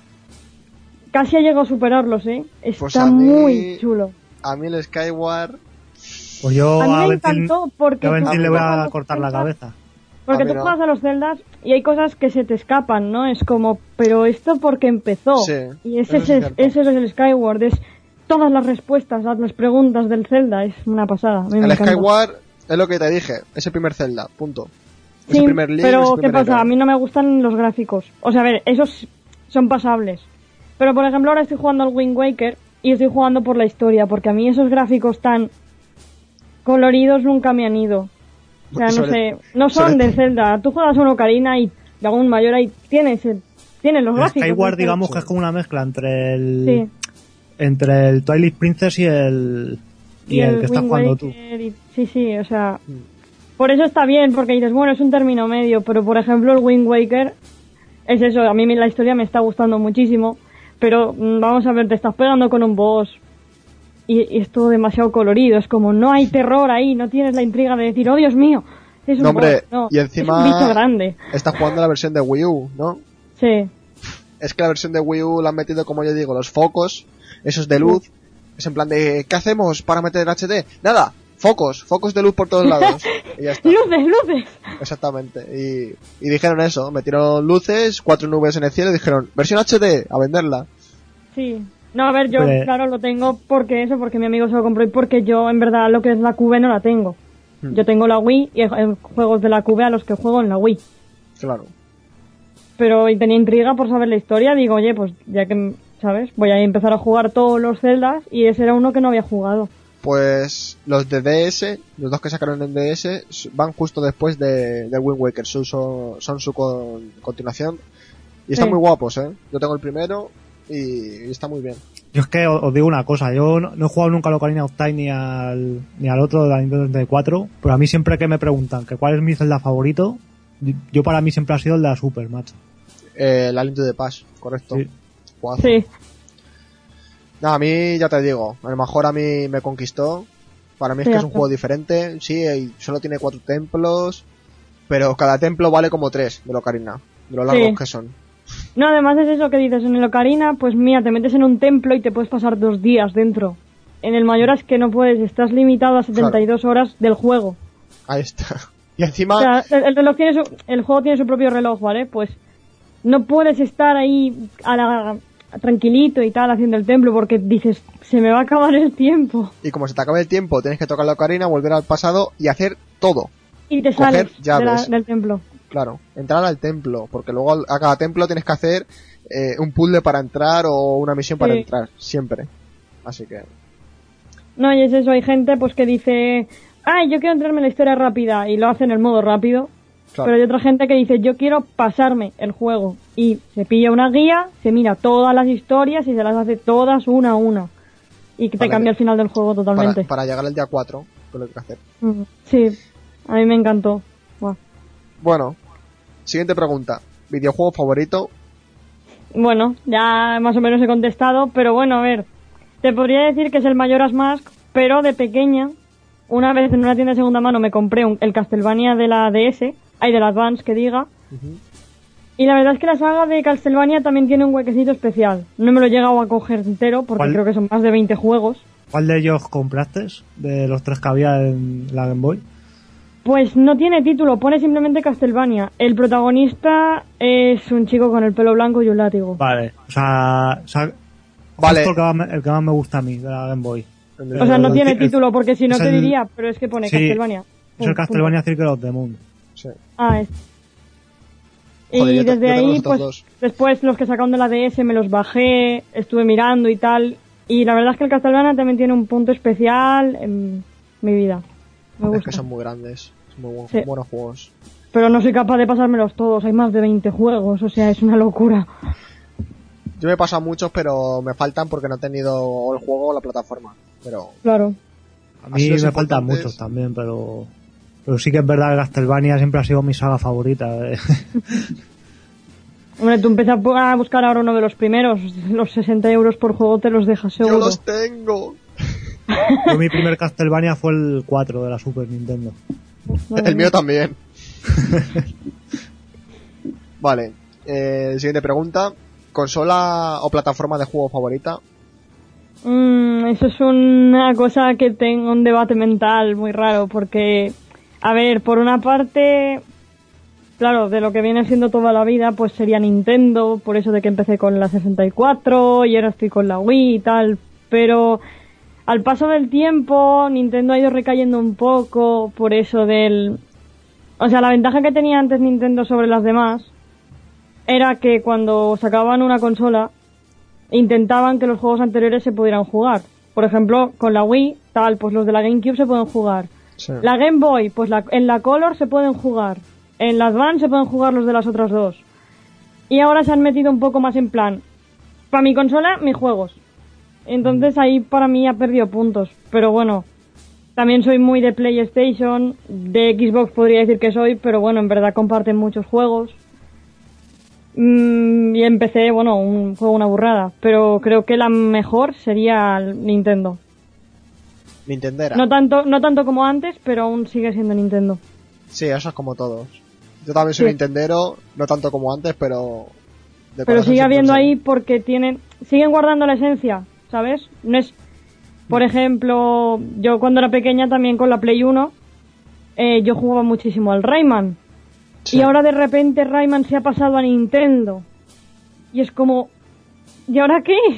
casi ha llegado a superarlos, ¿eh? Está Pues a mí- muy chulo. A mí el Skyward... Pues yo A mí me Valentín- encantó porque yo a tú Valentín le voy juegas a a los cortar la Zeldas- cabeza. Porque A mí tú no. juegas a los Zeldas y hay cosas que se te escapan, ¿no? Es como, pero esto porque empezó. Sí, y ese, eso sí es, es ese cierto. es el Skyward, es todas las respuestas a las preguntas del Zelda, es una pasada. A mí me El encanta. Skyward es lo que te dije, es el primer Zelda, punto. Es Sí, el primer Link, es pero el ¿qué primer pasa? héroe. A mí no me gustan los gráficos. O sea, a ver, esos son pasables. Pero por ejemplo ahora estoy jugando al Wind Waker y estoy jugando por la historia, porque a mí esos gráficos tan coloridos nunca me han ido. O sea, Y no sobre- sé, no son sobre- de Zelda. Tú juegas a un Ocarina y de algún mayor ahí tienes, el- tienes los El gráficos. Skyward, ¿no? digamos que es como una mezcla entre el Sí. entre el Twilight Princess y el y, el, que estás Wind jugando tú. Waker y- sí, sí, o sea... Por eso está bien, porque dices, bueno, es un término medio, pero por ejemplo el Wind Waker es eso, a mí la historia me está gustando muchísimo, pero mm, vamos a ver, te estás pegando con un boss y, y es todo demasiado colorido, es como no hay terror ahí, no tienes la intriga de decir, oh Dios mío, es un No, hombre, boss, no, y encima- es un bicho grande. Estás jugando la versión de Wii U, ¿no? Sí, Es que la versión de Wii U la han metido, como yo digo, los focos, esos de luz. Es en plan de, ¿qué hacemos para meter H D? Nada, focos, focos de luz por todos lados. Y ya está. luces, luces. Exactamente. Y, y dijeron eso, metieron luces, cuatro nubes en el cielo y dijeron, versión H D, a venderla. Sí. No, a ver, yo, Pero- claro, lo tengo porque eso, porque mi amigo se lo compró y porque yo, en verdad, lo que es la Cube no la tengo. Hmm. Yo tengo la Wii y hay hay juegos de la Cube a los que juego en la Wii. Claro. Pero y tenía intriga por saber la historia. Digo, oye, pues ya que, ¿sabes? Voy a empezar a jugar todos los Zeldas y ese era uno que no había jugado. Pues los de D S, los dos que sacaron en D S, s- van justo después de, de Wind Waker, son, son, son su con- continuación. Y están Sí. muy guapos, ¿eh? Yo tengo el primero y, y está muy bien. Yo es que os, os digo una cosa, yo no, no he jugado nunca al Ocarina of Time ni al, ni al otro de la Nintendo sesenta y cuatro, pero a mí siempre que me preguntan que cuál es mi Zelda favorito, yo- yo para mí siempre ha sido el de la Super, macho. Eh, la Link to the Past, correcto. Sí. Juegazo. Sí. Nada, a mí ya te digo, a lo mejor a mí me conquistó. Para mí es Sí, que es un ajá. juego diferente. Sí, y solo tiene cuatro templos, pero cada templo vale como tres de Ocarina, de lo largos Sí. que son. No, además es eso que dices, en el Ocarina, pues mira, te metes en un templo y te puedes pasar dos días dentro. En el Mayoras que no puedes, estás limitado a setenta y dos horas del juego. Ahí está. Y encima, O sea, el, el reloj tiene su, el juego tiene su propio reloj, ¿vale? Pues no puedes estar ahí a la, tranquilito y tal haciendo el templo porque dices, se me va a acabar el tiempo. y como se te acabe el tiempo, tienes que tocar la Ocarina, volver al pasado y hacer todo. Y te Coger sales de la- llaves. del templo. Claro, entrar al templo, porque luego al- a cada templo tienes que hacer eh, un puzzle para entrar o una misión para Sí. entrar, siempre. Así que, No, y es eso, hay gente pues que dice, ay, yo quiero entrarme en la historia rápida y lo hace en el modo rápido. claro. Pero hay otra gente que dice, yo quiero pasarme el juego. Y se pilla una guía, se mira todas las historias y se las hace todas una a una. Y que te Vale. cambia el final del juego para, totalmente. para llegar al día cuatro, que es lo que hay que hacer. Mm, Sí, a mí me encantó. Buah. Bueno, siguiente pregunta. ¿Videojuego favorito? Bueno, ya más o menos he contestado, pero bueno, a ver. Te podría decir que es el Majora's Mask, pero de pequeña, una vez en una tienda de segunda mano me compré un- el Castlevania de la D S, hay de la Advance que diga. Ujú. Y la verdad es que la saga de Castlevania también tiene un huequecito especial. No me lo he llegado a coger entero porque ¿Cuál? creo que son más de veinte juegos. ¿Cuál de ellos compraste de los tres que había en la Game Boy? Pues no tiene título, pone simplemente Castlevania. El protagonista es un chico con el pelo blanco y un látigo. Vale, o sea, o sea Vale. justo el que, más me, el que más me gusta a mí de la Game Boy. O sea, no el- tiene el- título porque si no es te el- diría, pero es que pone sí, Castlevania. Es Pum, el pum. Castlevania Circle of the Moon. Sí. Ah, es. Joder, y yo te- desde yo tengo ahí, los otros pues, dos. después los que sacaron de la D S me los bajé, estuve mirando y tal. Y la verdad es que el Castlevania también tiene un punto especial en mi vida. Me Es gusta. que son muy grandes, son muy buen- Sí. buenos juegos. Pero no soy capaz de pasármelos todos, hay más de veinte juegos, o sea, es una locura. Yo me he pasado muchos, pero me faltan porque no he tenido o el juego o la plataforma. Pero Claro. A Así mí los me faltan importantes. muchos también, pero pero sí que es verdad que Castlevania siempre ha sido mi saga favorita. eh. Hombre, tú empiezas a buscar ahora uno de los primeros, los sesenta euros por juego te los dejas yo seguro. los tengo. Yo mi primer Castlevania fue el cuatro de la Super Nintendo. Madre El mía. mío también. Vale, eh, siguiente pregunta. ¿Consola o plataforma de juego favorita? Mm, eso es una cosa que tengo un debate mental muy raro porque, a ver, por una parte, claro, de lo que viene siendo toda la vida, pues sería Nintendo, por eso de que empecé con la sesenta y cuatro y ahora estoy con la Wii y tal, pero al paso del tiempo Nintendo ha ido recayendo un poco por eso del... O sea, la ventaja que tenía antes Nintendo sobre las demás era que cuando sacaban una consola intentaban que los juegos anteriores se pudieran jugar. Por ejemplo, con la Wii, tal, pues los de la GameCube se pueden jugar. Sí. La Game Boy, pues la, en la Color se pueden jugar. En la Advance se pueden jugar los de las otras dos. Y ahora se han metido un poco más en plan, para mi consola, mis juegos. Entonces ahí para mí ha perdido puntos. Pero bueno, también soy muy de PlayStation, de Xbox podría decir que soy, pero bueno, en verdad comparten muchos juegos. Mm, y empecé, bueno, un juego una burrada, pero creo que la mejor sería el Nintendo. Nintendera. No tanto, no tanto como antes, pero aún sigue siendo Nintendo. Sí, eso es como todos. Yo también soy Sí. Nintendero, no tanto como antes, pero... de Pero corazón sigue siempre habiendo soy. ahí porque tienen, siguen guardando la esencia, ¿sabes? No es, por ejemplo, yo cuando era pequeña también con la Play uno, eh, yo jugaba muchísimo al Rayman. Sí. Y ahora de repente Rayman se ha pasado a Nintendo. Y es como, ¿y ahora qué?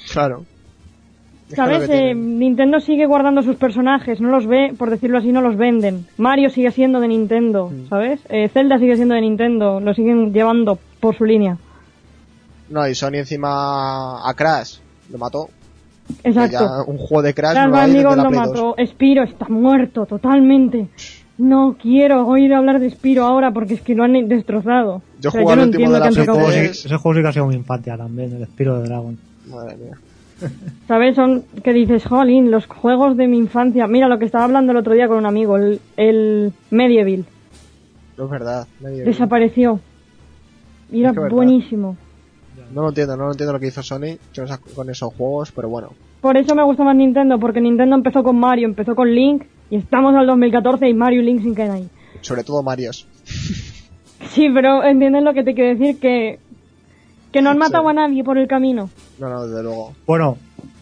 Claro. Es que ¿Sabes? lo que Eh, tienen. Nintendo sigue guardando sus personajes, no los ve, por decirlo así, no los venden. Mario sigue siendo de Nintendo, Mm. ¿sabes? Eh, Zelda sigue siendo de Nintendo, lo siguen llevando por su línea. No, y Sony encima a Crash lo mató. Exacto. Ya un juego de Crash Crash no hay desde Bandicoot la lo Play dos. mató, Spyro está muerto totalmente. No quiero oír hablar de Spyro ahora porque es que lo han destrozado. Yo O sea, jugué al no último entiendo de la que han Play sacado Ese juego, tres. sí, ese juego sí que ha sido mi infancia también, el Spyro de Dragon. Madre mía. ¿Sabes? Son que dices, jolín, los juegos de mi infancia. Mira lo que estaba hablando el otro día con un amigo, el, el Medieval. No es verdad. Nadie- Desapareció. Y era Es que verdad. buenísimo. No lo entiendo, no lo entiendo lo que hizo Sony con esas- con esos juegos, pero bueno. Por eso me gusta más Nintendo, porque Nintendo empezó con Mario, empezó con Link, y estamos al dos mil catorce y Mario y Link sin quedar ahí. Sobre todo Marios. Sí, pero entienden lo que te quiero decir, que, que no han matado Sí. a nadie por el camino. No, no, desde luego. Bueno,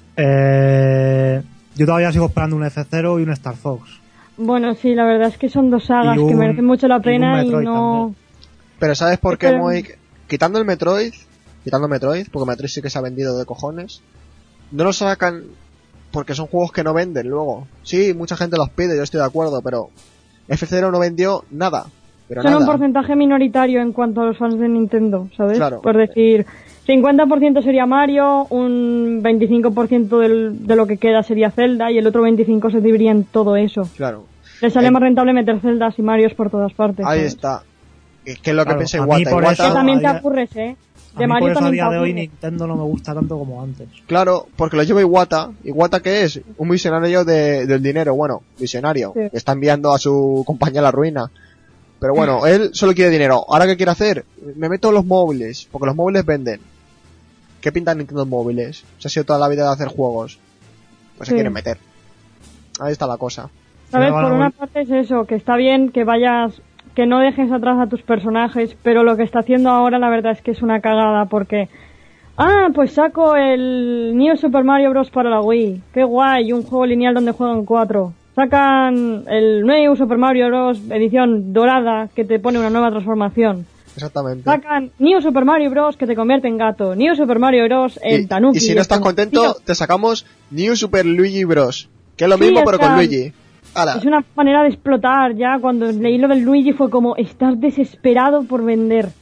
eh, yo todavía sigo esperando un F cero y un Star Fox. Bueno, sí, la verdad es que son dos sagas Y un- que merecen mucho la y un pena y, Metroid no... también. Pero ¿sabes por qué, Pero- Moik? Quitando el Metroid, quitando Metroid, porque Metroid sí que se ha vendido de cojones, no lo sacan porque son juegos que no venden luego. Sí, mucha gente los pide, yo estoy de acuerdo, pero F cero no vendió nada. Pero Son nada. un porcentaje minoritario en cuanto a los fans de Nintendo, ¿sabes? Claro. Por decir, cincuenta por ciento sería Mario, un veinticinco por ciento del, de lo que queda sería Zelda y el otro veinticinco por ciento se dividiría en todo eso. Claro. Le sale Eh, más rentable meter Zeldas y Marios por todas partes. Ahí ¿sabes? está. Es que es lo que Claro, piensa a mí Iwata. por Iwata- eso- Que también te a día- aburres, ¿eh? A De mí Mario por eso a también día te de hoy aburres. Nintendo no me gusta tanto como antes. Claro, porque lo lleva Iwata. ¿Iwata qué es? Un visionario de, del dinero. Bueno, visionario. Sí. Que está enviando a su compañía a la ruina. Pero bueno, él solo quiere dinero. ¿Ahora qué quiere hacer? Me meto en los móviles. Porque los móviles venden. ¿Qué pintan Nintendo en móviles? Se ha sido toda la vida de hacer juegos. Pues se Sí. quieren meter. Ahí está la cosa. ¿Sabes? Sí, Por vale, una bueno. parte es eso, que está bien que vayas, que no dejes atrás a tus personajes, pero lo que está haciendo ahora la verdad es que es una cagada porque... Ah, pues saco el New Super Mario Bros. Para la Wii. Qué guay, un juego lineal donde juegan cuatro. Sacan el New Super Mario Bros. Edición dorada que te pone una nueva transformación. Exactamente. Sacan New Super Mario Bros. Que te convierte en gato. New Super Mario Bros. El Y, Tanuki. y si no estás Es como, contento, tío, te sacamos New Super Luigi Bros. Que es lo Sí, mismo, o pero sea, con Luigi. ¡Hala! es una manera de explotar ya. Cuando leí lo del Luigi fue como, estás desesperado por vender.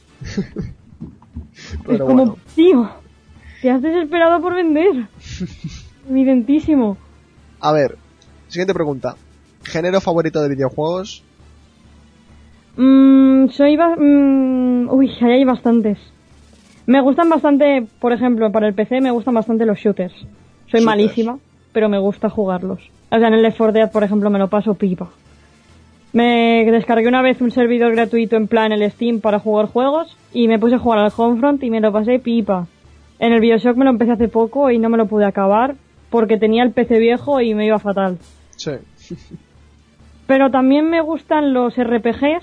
Es Pero como, bueno. tío, te has desesperado por vender. Evidentísimo. A ver, siguiente pregunta. ¿Género favorito de videojuegos? Mm, soy... ba- mm, uy, ahí hay bastantes. Me gustan bastante, por ejemplo, para el P C me gustan bastante los shooters. Soy Shooters. malísima, pero me gusta jugarlos. O sea, en el Left four Dead, por ejemplo, me lo paso pipa. Me descargué una vez un servidor gratuito en plan el Steam para jugar juegos y me puse a jugar al Homefront y me lo pasé pipa. En el BioShock me lo empecé hace poco y no me lo pude acabar porque tenía el P C viejo y me iba fatal. Sí. Pero también me gustan los R P Gs.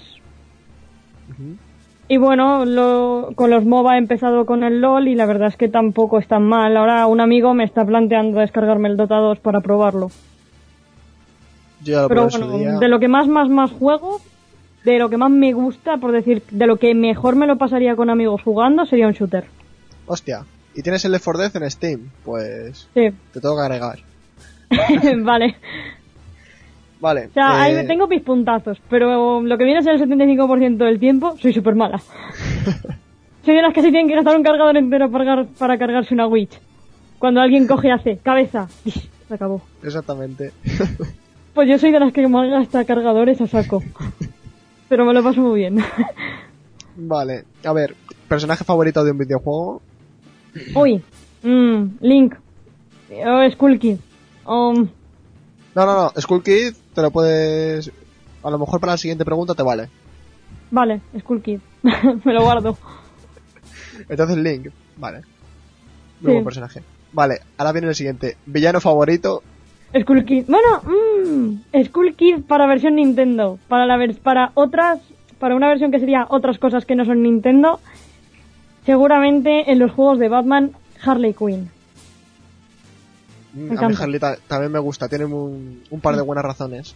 Y bueno, lo, con los MOBA he empezado con el LOL y la verdad es que tampoco es tan mal. Ahora un amigo me está planteando descargarme el Dota dos para probarlo. Yo ya lo Pero probé en su bueno, día. de lo que más, más, más juego, de lo que más me gusta, por decir, de lo que mejor me lo pasaría con amigos jugando, sería un shooter. Hostia. ¿Y tienes el Left four Dead en Steam? Pues Sí, te tengo que agregar. vale. Vale. O sea, eh, ahí tengo mis puntazos, pero lo que viene a ser el setenta y cinco por ciento del tiempo, soy súper mala. Soy de las que se tienen que gastar un cargador entero para, cargar- para cargarse una Witch. Cuando alguien coge y hace cabeza, ¡ish! Se acabó. Exactamente. Pues yo soy de las que más gasta cargadores a saco. Pero me lo paso muy bien. Vale. A ver, ¿personaje favorito de un videojuego? Uy, mm, Link, o Skull Kid, um, No, no, no. Skull Kid te lo puedes... A lo mejor para la siguiente pregunta te vale. vale, Skull Kid, me lo guardo. Entonces Link. Vale. Muy buen Sí. personaje. Vale, ahora viene el siguiente. Villano favorito. Skull Kid, bueno, mm, Skull Kid para versión Nintendo, para la vers- para otras, para una versión que sería otras cosas que no son Nintendo, seguramente en los juegos de Batman, Harley Quinn. Mm, Me a mí encanta. Harley ta- también me gusta. Tiene un, un par de buenas razones.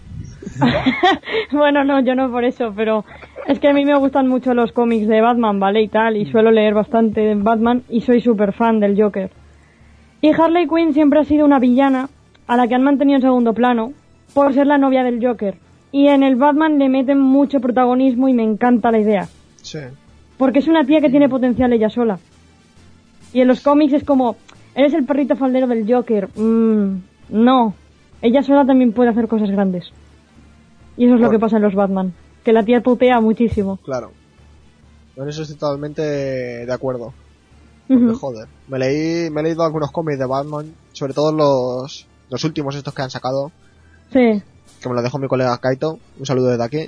Bueno, no, yo no por eso, pero es que a mí me gustan mucho los cómics de Batman, ¿vale? Y tal, y suelo leer bastante de Batman y soy súper fan del Joker. Y Harley Quinn siempre ha sido una villana a la que han mantenido en segundo plano por ser la novia del Joker. Y en el Batman le meten mucho protagonismo y me encanta la idea. Sí. Porque es una tía que tiene potencial ella sola. Y en los cómics es como, eres el perrito faldero del Joker. Mm, no. Ella sola también puede hacer cosas grandes. Y eso es lo que pasa en los Batman. Que la tía putea muchísimo. Claro. En eso estoy totalmente de acuerdo. Porque, uh-huh. joder, me leí, me he leído algunos cómics de Batman, sobre todo los, los últimos estos que han sacado. Sí. Que me lo dejó mi colega Kaito. Un saludo desde aquí.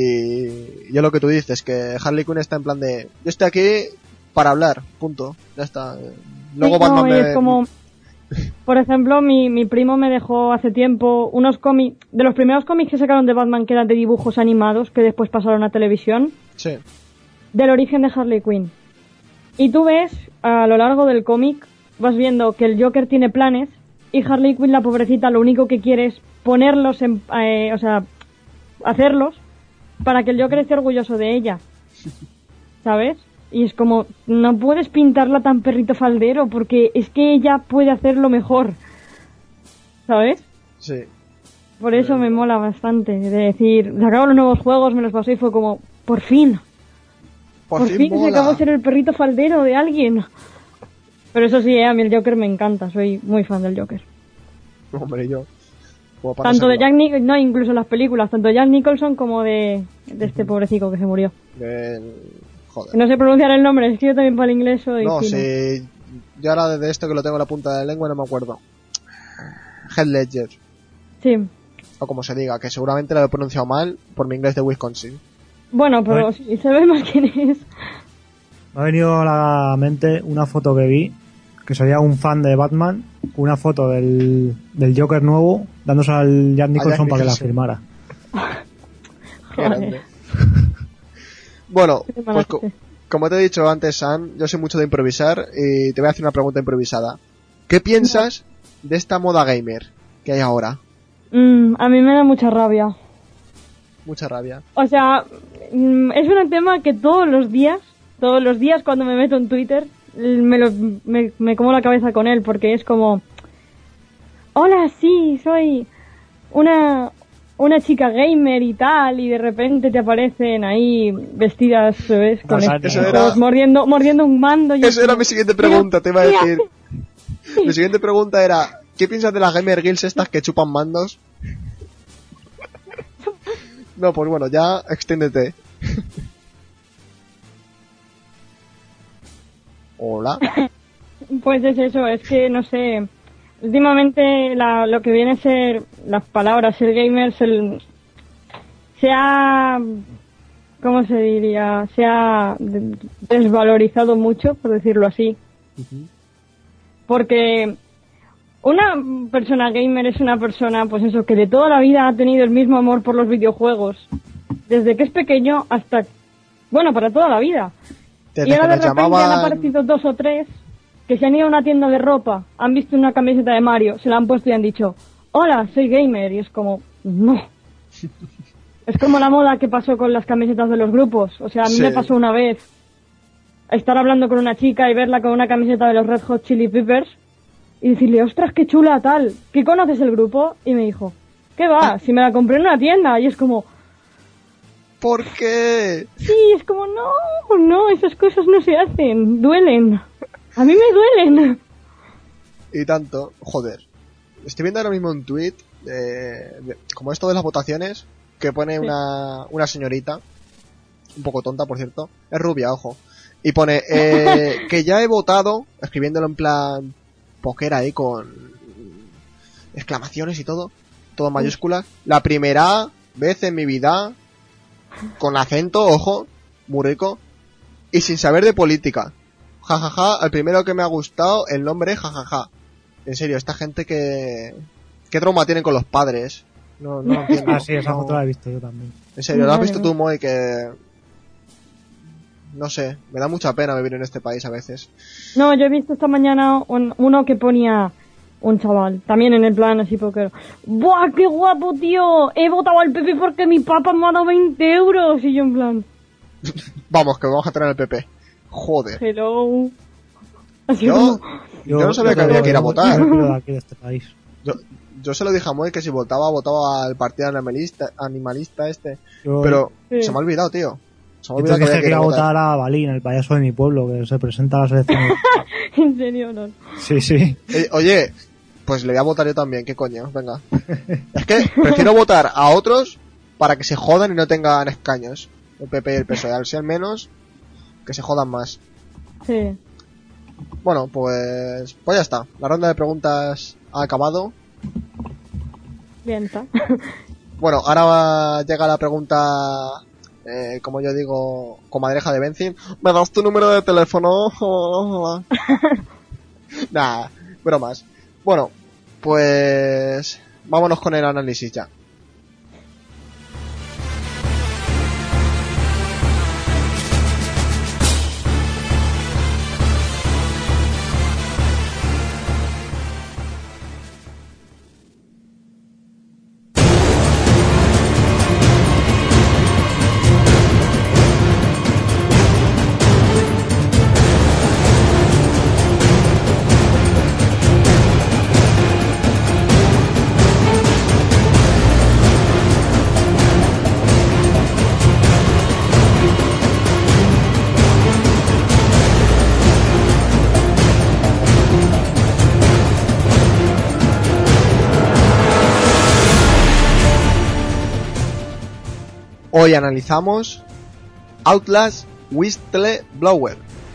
Y yo lo que tú dices, que Harley Quinn está en plan de, yo estoy aquí para hablar, punto. Ya está. Luego sí, Batman no, me... es como... Por ejemplo, mi, mi primo me dejó hace tiempo unos cómics, de los primeros cómics que sacaron de Batman, que eran de dibujos animados, que después pasaron a televisión. Sí. Del origen de Harley Quinn. Y tú ves, a lo largo del cómic, vas viendo que el Joker tiene planes y Harley Quinn, la pobrecita, lo único que quiere es ponerlos en... Eh, o sea, hacerlos para que el Joker esté orgulloso de ella. ¿Sabes? Y es como, no puedes pintarla tan perrito faldero porque es que ella puede hacerlo mejor. ¿Sabes? Sí. Por eso me mola bastante. De decir, sacaron los nuevos juegos, me los pasé y fue como, por fin. Por, por fin, fin mola. se acabó de ser el perrito faldero de alguien. Pero eso sí, eh, a mí el Joker me encanta. Soy muy fan del Joker. Hombre, yo. Tanto de Jack Nicholson, no, incluso las películas, tanto de Jack Nicholson como de, de este pobrecito que se murió. El... Joder. No sé pronunciar el nombre, es que yo también para el inglés soy... No, fino. sí. Yo ahora de esto que lo tengo en la punta de la lengua no me acuerdo. Heath Ledger. Sí. O como se diga, que seguramente lo he pronunciado mal por mi inglés de Wisconsin. Bueno, pero ¿Ay? sí, se ve más quién es. Me ha venido a la mente una foto que vi, que sería un fan de Batman, una foto del, del Joker nuevo, dándose al Jack Nicholson para que la firmara. Grande. Bueno, pues co como te he dicho antes, Sam, yo soy mucho de improvisar y te voy a hacer una pregunta improvisada. ¿Qué piensas de esta moda gamer que hay ahora? Mm, a mí me da mucha rabia. Mucha rabia. O sea, mm, es un tema que todos los días, todos los días cuando me meto en Twitter, me, lo, me, me como la cabeza con él, porque es como, hola, sí, soy una... una chica gamer y tal, y de repente te aparecen ahí vestidas, ¿sabes? Con no, estos, era... mordiendo, mordiendo un mando. Y eso era mi siguiente pregunta, te iba a decir. Mi siguiente pregunta era, ¿qué piensas de las gamer guilds estas que chupan mandos? No, pues bueno, ya extiéndete. Hola. Pues es eso, es que no sé... Últimamente la, lo que viene a ser las palabras, el gamer se, se ha, ¿cómo se diría? Se ha desvalorizado mucho, por decirlo así. Uh-huh. Porque una persona gamer es una persona, pues eso, que de toda la vida ha tenido el mismo amor por los videojuegos. Desde que es pequeño hasta, bueno, para toda la vida. Desde y ahora de repente llamaban... han aparecido dos o tres que se han ido a una tienda de ropa, han visto una camiseta de Mario, se la han puesto y han dicho, hola, soy gamer, y es como, no. Es como la moda que pasó con las camisetas de los grupos. O sea, a mí sí. me pasó una vez estar hablando con una chica y verla con una camiseta de los Red Hot Chili Peppers y decirle, ostras, qué chula tal, ¿qué conoces el grupo? Y me dijo, ¿qué va? Si me la compré en una tienda. Y es como, ¿por qué? Sí, es como, no, no, esas cosas no se hacen, duelen. A mí me duelen. Y tanto, joder. Estoy viendo ahora mismo un tweet de, de, como esto de las votaciones, que pone sí. una, una señorita, un poco tonta por cierto, es rubia, ojo, y pone eh, que ya he votado, escribiéndolo en plan poker ahí con exclamaciones y todo, todo en mayúsculas, la primera vez en mi vida, con acento, ojo, muy rico, y sin saber de política. Jajaja, ja, ja, el primero que me ha gustado, el nombre, jajaja. Ja, ja. En serio, esta gente que... ¿Qué trauma tienen con los padres? No, no lo entiendo. Ah, sí, esa no... foto la he visto yo también. En serio, ¿la has visto tú, Moy? Que... No sé, me da mucha pena vivir en este país a veces. No, yo he visto esta mañana un, uno que ponía un chaval, también en el plan así porque... ¡Buah, qué guapo, tío! He votado al P P porque mi papá me ha dado veinte euros. Y yo en plan... Vamos, que vamos a tener el P P. Joder. Hello. Así Yo, como, yo no sabía que te había lo que ir a digo, votar. yo me quiero de aquí de este país. Yo, yo se lo dije a Moy que si votaba, votaba al partido animalista, animalista este. Yo, Pero Sí. se me ha olvidado, tío. Se me ha yo te olvidado que dije había que que ir iba a a votar. votar a Balín, el payaso de mi pueblo, que se presenta a las elecciones. en serio, no. Sí, sí. Eh, oye, pues le voy a votar yo también, ¿qué coño? Venga. Es que prefiero votar a otros para que se jodan y no tengan escaños. El P P y el P S O E, al ser menos, que se jodan más. Sí. Bueno, pues, pues ya está. La ronda de preguntas ha acabado. Bien, está. Bueno, ahora llega la pregunta, eh, como yo digo, comadreja de Benzin. ¿Me das tu número de teléfono? Nah, bromas. Bueno, pues vámonos con el análisis ya. Hoy analizamos Outlast Whistleblower.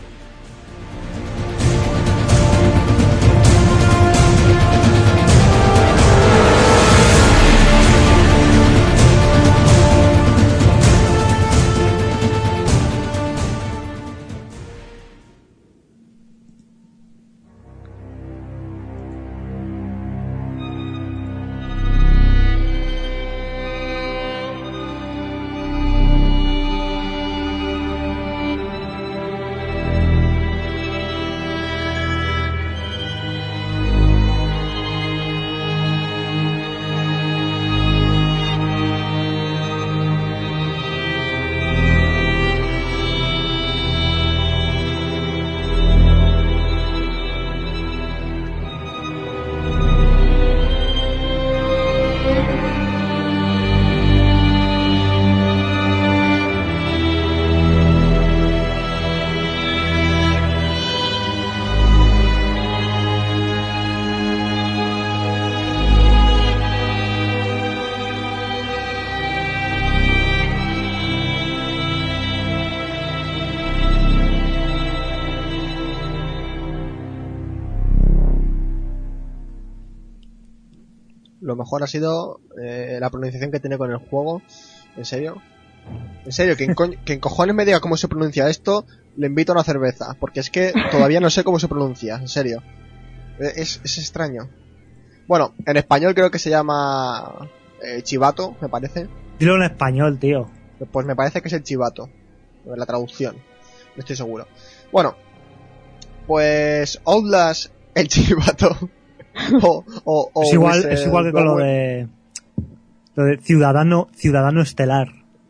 Lo mejor ha sido eh, la pronunciación que tiene con el juego. ¿En serio? En serio, quien, co quien cojones me diga cómo se pronuncia esto, le invito a una cerveza. Porque es que todavía no sé cómo se pronuncia, en serio. Es, es extraño. Bueno, en español creo que se llama eh, chivato, me parece. Dilo en español, tío. Pues me parece que es el chivato. La traducción. No estoy seguro. Bueno, pues Outlast el chivato. o, o, o es igual, Whistle- es igual que con lo de lo de ciudadano, ciudadano estelar.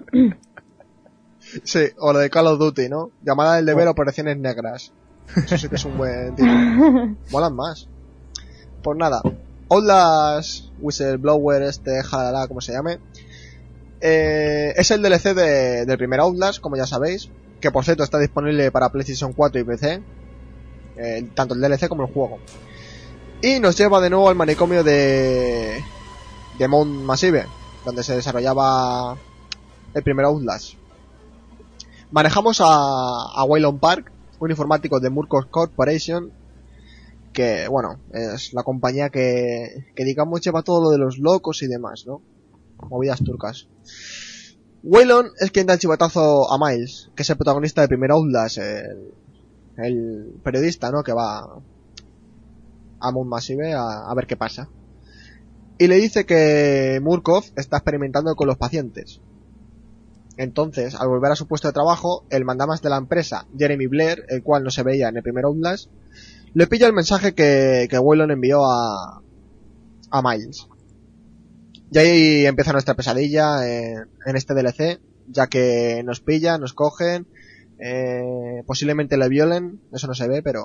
Sí, o lo de Call of Duty, ¿no? Llamada del deber, operaciones negras. Eso sí que es un buen título. Molan más. Pues nada, Outlast Whistleblower, este, jalala, como se llame. Eh, es el D L C de, del primer Outlast, como ya sabéis. Que por cierto está disponible para PlayStation cuatro y P C. Eh, tanto el D L C como el juego. Y nos lleva de nuevo al manicomio de, de Mount Massive, donde se desarrollaba el primer Outlast. Manejamos a, a Waylon Park, un informático de Murkoff Corporation, que, bueno, es la compañía que, que digamos lleva todo lo de los locos y demás, ¿no? Movidas turcas. Waylon es quien da el chivatazo a Miles, que es el protagonista del primer Outlast, el, el periodista, ¿no? Que va a Mount Massive a, a ver qué pasa. Y le dice que Murkoff está experimentando con los pacientes. Entonces, al volver a su puesto de trabajo, el mandamás de la empresa, Jeremy Blair, el cual no se veía en el primer Outlast, le pilla el mensaje que, que Waylon envió a, a Miles. Y ahí empieza nuestra pesadilla en, en este D L C, ya que nos pillan, nos cogen, eh, posiblemente le violen, eso no se ve, pero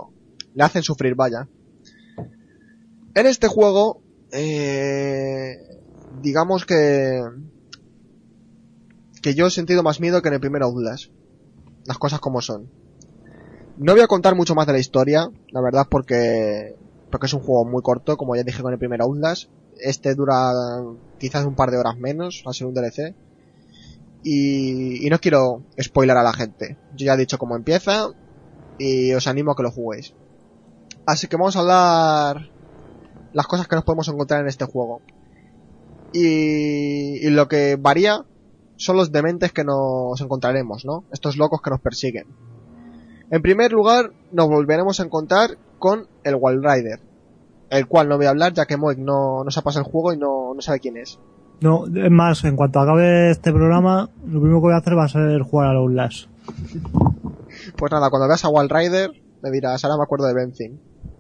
le hacen sufrir, vaya. En este juego, eh, digamos que que yo he sentido más miedo que en el primer Outlast. Las cosas como son. No voy a contar mucho más de la historia, la verdad, porque porque es un juego muy corto, como ya dije con el primer Outlast. Este dura quizás un par de horas menos, va a ser un D L C. Y, y no quiero spoiler a la gente. Yo ya he dicho cómo empieza y os animo a que lo juguéis. Así que vamos a hablar las cosas que nos podemos encontrar en este juego. Y, y lo que varía son los dementes que nos encontraremos, ¿no? Estos locos que nos persiguen. En primer lugar, nos volveremos a encontrar con el Walrider, el cual no voy a hablar ya que Moik no, no se ha pasado el juego y no, no sabe quién es. No, es más, en cuanto acabe este programa, lo primero que voy a hacer va a ser jugar a Outlast. Pues nada, cuando veas a Walrider, me dirás, ahora me acuerdo de Benzin.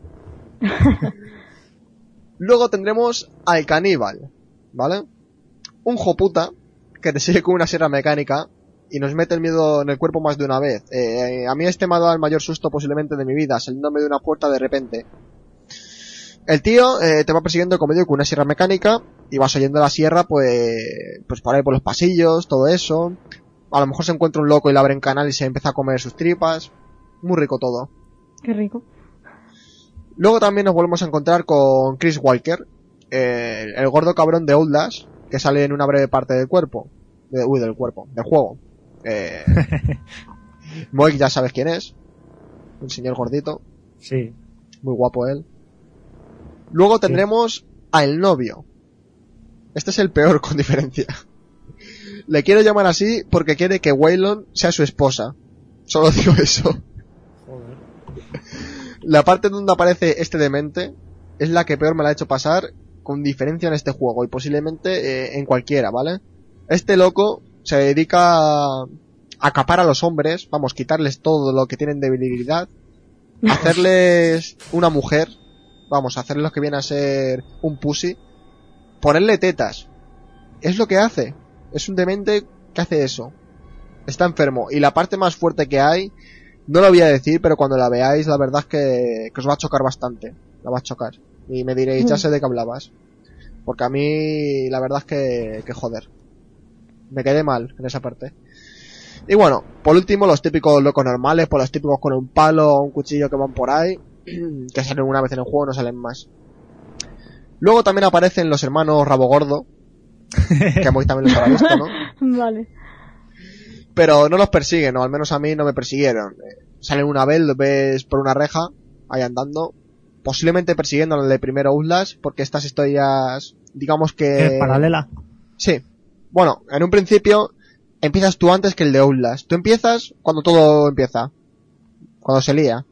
Luego tendremos al Caníbal, ¿vale? Un joputa que te sigue con una sierra mecánica y nos mete el miedo en el cuerpo más de una vez. Eh, a mí este me ha dado el mayor susto posiblemente de mi vida, saliéndome de una puerta de repente. El tío eh, te va persiguiendo, como digo, con una sierra mecánica y vas oyendo la sierra, pues, pues por ahí por los pasillos, todo eso. A lo mejor se encuentra un loco y le abre un canal y se empieza a comer sus tripas. Muy rico todo. Qué rico. Luego también nos volvemos a encontrar con Chris Walker, eh, el gordo cabrón de Outlast, que sale en una breve parte del cuerpo. De, uy, del cuerpo, del juego. Eh, Moik ya sabes quién es. Un señor gordito. Sí. Muy guapo él. Luego tendremos sí. a el novio. Este es el peor con diferencia. Le quiero llamar así porque quiere que Waylon sea su esposa. Solo digo eso. Joder. La parte donde aparece este demente es la que peor me la ha hecho pasar con diferencia en este juego y posiblemente eh, en cualquiera, ¿vale? Este loco se dedica a acapar a los hombres, vamos, quitarles todo lo que tienen de debilidad, hacerles una mujer, vamos, hacerles lo que viene a ser un pussy, ponerle tetas. Es lo que hace. Es un demente que hace eso. Está enfermo. Y la parte más fuerte que hay, no lo voy a decir, pero cuando la veáis, la verdad es que, que os va a chocar bastante. La va a chocar. Y me diréis, ya sé de qué hablabas. Porque a mí, la verdad es que, que joder. Me quedé mal en esa parte. Y bueno, por último, los típicos locos normales, por los típicos con un palo o un cuchillo que van por ahí, que salen una vez en el juego, no salen más. Luego también aparecen los hermanos Rabo Gordo, que a Moik también los habrá visto, ¿no? Vale. Pero no los persiguen, o al menos a mí no me persiguieron. Eh, salen una vez, los ves por una reja, ahí andando, posiblemente persiguiendo al de primero Outlast, porque estas historias, digamos que... ¿Es paralela? Sí. Bueno, en un principio empiezas tú antes que el de Outlast. Tú empiezas cuando todo empieza, cuando se lía.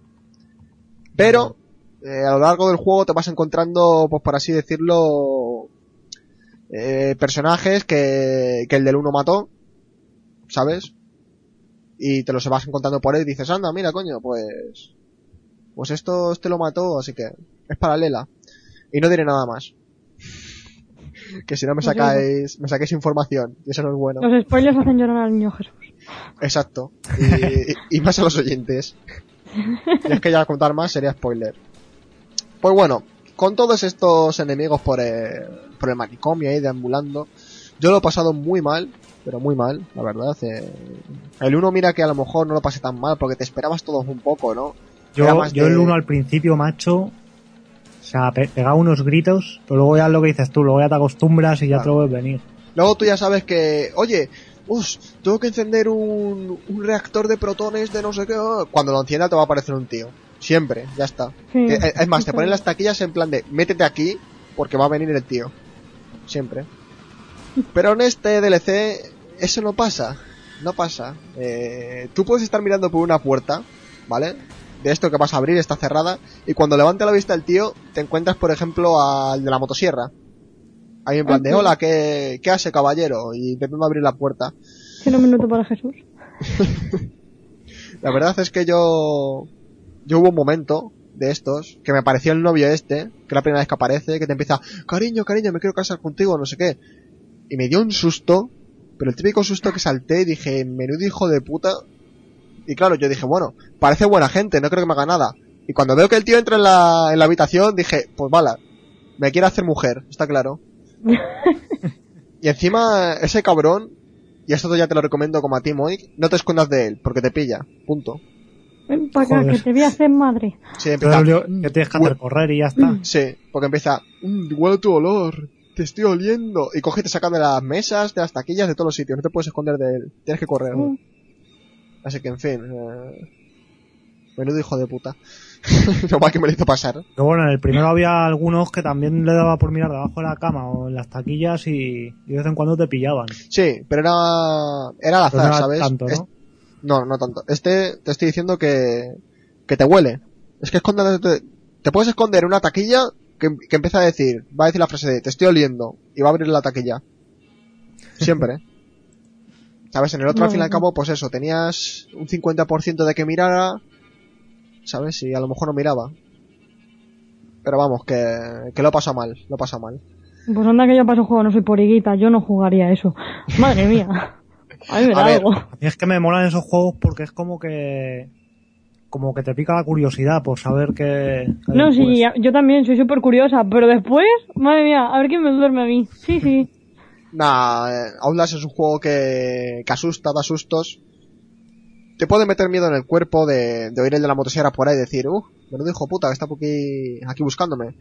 Pero eh, a lo largo del juego te vas encontrando, pues por así decirlo, eh, personajes que, que el del uno mató, ¿sabes? Y te los vas encontrando por ahí y dices, anda, mira, coño, pues... Pues esto este lo mató, así que es paralela. Y no diré nada más. Que si no me sacáis, me saquéis información, y eso no es bueno. Los spoilers hacen llorar al niño Jesús. Exacto. Y, y más a los oyentes. Y es que ya contar más sería spoiler. Pues bueno, con todos estos enemigos por el, por el manicomio ahí deambulando, yo lo he pasado muy mal, pero muy mal, la verdad. Eh, el uno mira que a lo mejor no lo pasé tan mal, porque te esperabas todos un poco, ¿no? Yo, yo de... el uno al principio, macho, o sea, pe pegaba unos gritos, pero luego ya es lo que dices tú, luego ya te acostumbras y ya claro. Te lo ves venir. Luego tú ya sabes que, oye, uff, tengo que encender un, un reactor de protones de no sé qué, cuando lo encienda te va a aparecer un tío. Siempre, ya está. Sí, que, es más, te ponen las taquillas en plan de, métete aquí, porque va a venir el tío. Siempre. Pero en este D L C, eso no pasa. No pasa. Eh, tú puedes estar mirando por una puerta, ¿vale? De esto que vas a abrir, está cerrada, y cuando levante la vista el tío, te encuentras, por ejemplo, al de la motosierra. Ahí en plan de, hola, ¿qué, qué hace, caballero? Y intentando abrir la puerta. ¿Qué no minuto para Jesús? La verdad es que yo... Yo hubo un momento de estos, que me apareció el novio este, que es la primera vez que aparece, que te empieza, cariño, cariño, me quiero casar contigo, no sé qué. Y me dio un susto, pero el típico susto que salté y dije, menudo hijo de puta. Y claro, yo dije, bueno, parece buena gente, no creo que me haga nada. Y cuando veo que el tío entra en la, en la habitación, dije, pues vale, me quiere hacer mujer, está claro. Y encima, ese cabrón, y esto ya te lo recomiendo como a ti, Moik, no te escondas de él, porque te pilla, punto. Ven para acá, Joder. que te voy a hacer madre. Sí, empieza, Pero yo- que tienes que hacer correr y ya está. sí, porque empieza, mmm, huele tu olor, te estoy oliendo. Y coge y te saca de las mesas, de las taquillas, de todos los sitios, no te puedes esconder de él, tienes que correr. Mm. Así que, en fin, eh... menudo hijo de puta. Lo mal que me lo hizo pasar. Pero bueno, en el primero había algunos que también le daba por mirar debajo de la cama o en las taquillas y, y de vez en cuando te pillaban. Sí, pero era, era al Pero azar, no era ¿sabes? tanto, ¿no? Es- no, no tanto. Este, te estoy diciendo que, que te huele. Es que escóndete, te, te puedes esconder en una taquilla que, que empieza a decir, va a decir la frase de, te estoy oliendo, y va a abrir la taquilla. Siempre. ¿Sabes? En el otro, No, al fin y al no. cabo, pues eso, tenías un cincuenta por ciento de que mirara, ¿sabes? Y a lo mejor no miraba. Pero vamos, que, que lo pasa mal, lo pasa mal. Pues anda que yo paso juego, no soy poriguita, yo no jugaría eso. Madre mía. A mí me A da ver. algo. A mí es que me molan esos juegos porque es como que como que te pica la curiosidad por saber qué... qué No, sí, después. yo también soy súper curiosa, pero después, madre mía, a ver quién me duerme a mí. Sí, sí. Nah, eh, Outlast es un juego que, que asusta, da sustos. Te puede meter miedo en el cuerpo de, de oír el de la motosierra por ahí y decir, uh, menudo hijo puta que está por aquí, aquí buscándome.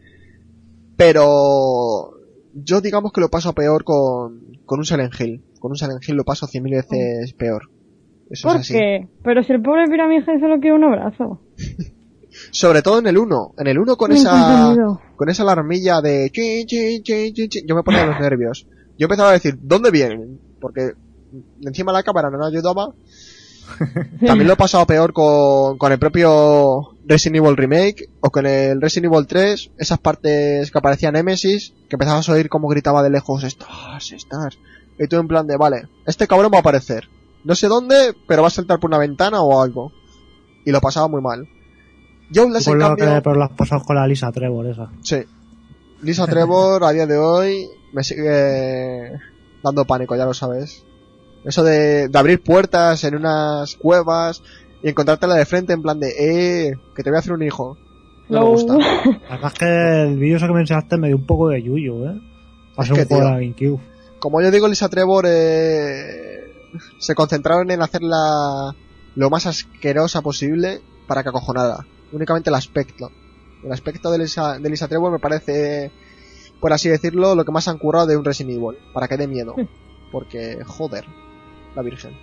Pero yo digamos que lo paso peor con, con un Silent Hill. Con un Silent Hill lo paso cien mil veces peor. Eso ¿Por es así. qué? Pero si el pobre piramide solo quiere un abrazo. Sobre todo en el uno. En el uno con Bien esa contenido. con esa alarmilla de chin, chin, chin, chin, chin, yo me ponía los nervios. Yo empezaba a decir, ¿dónde vienen? Porque encima la cámara no me ayudaba. También lo he pasado peor con, con el propio Resident Evil Remake o con el Resident Evil tres, esas partes que aparecía Nemesis, que empezabas a oír cómo gritaba de lejos, estás, estás. Y tú en plan de, vale, este cabrón va a aparecer. No sé dónde, pero va a saltar por una ventana o algo. Y lo pasaba muy mal. Yo Outlast, en Por lo cambio... que por las pasado con la Lisa Trevor esa. Sí. Lisa Trevor, a día de hoy, me sigue dando pánico, ya lo sabes. Eso de, de abrir puertas en unas cuevas y encontrártela de frente en plan de, eh, que te voy a hacer un hijo. No me Lo- gusta. Además que el vídeo ese que me enseñaste me dio un poco de yuyu, ¿eh? Para Es ser que, un juego tío, de la GameCube. Como yo digo, Lisa Trevor, eh, se concentraron en hacerla lo más asquerosa posible para que acojonara. Únicamente el aspecto. El aspecto de Lisa, de Lisa Trevor me parece, por así decirlo, lo que más han currado de un Resident Evil. Para que dé miedo. Porque, joder, la virgen.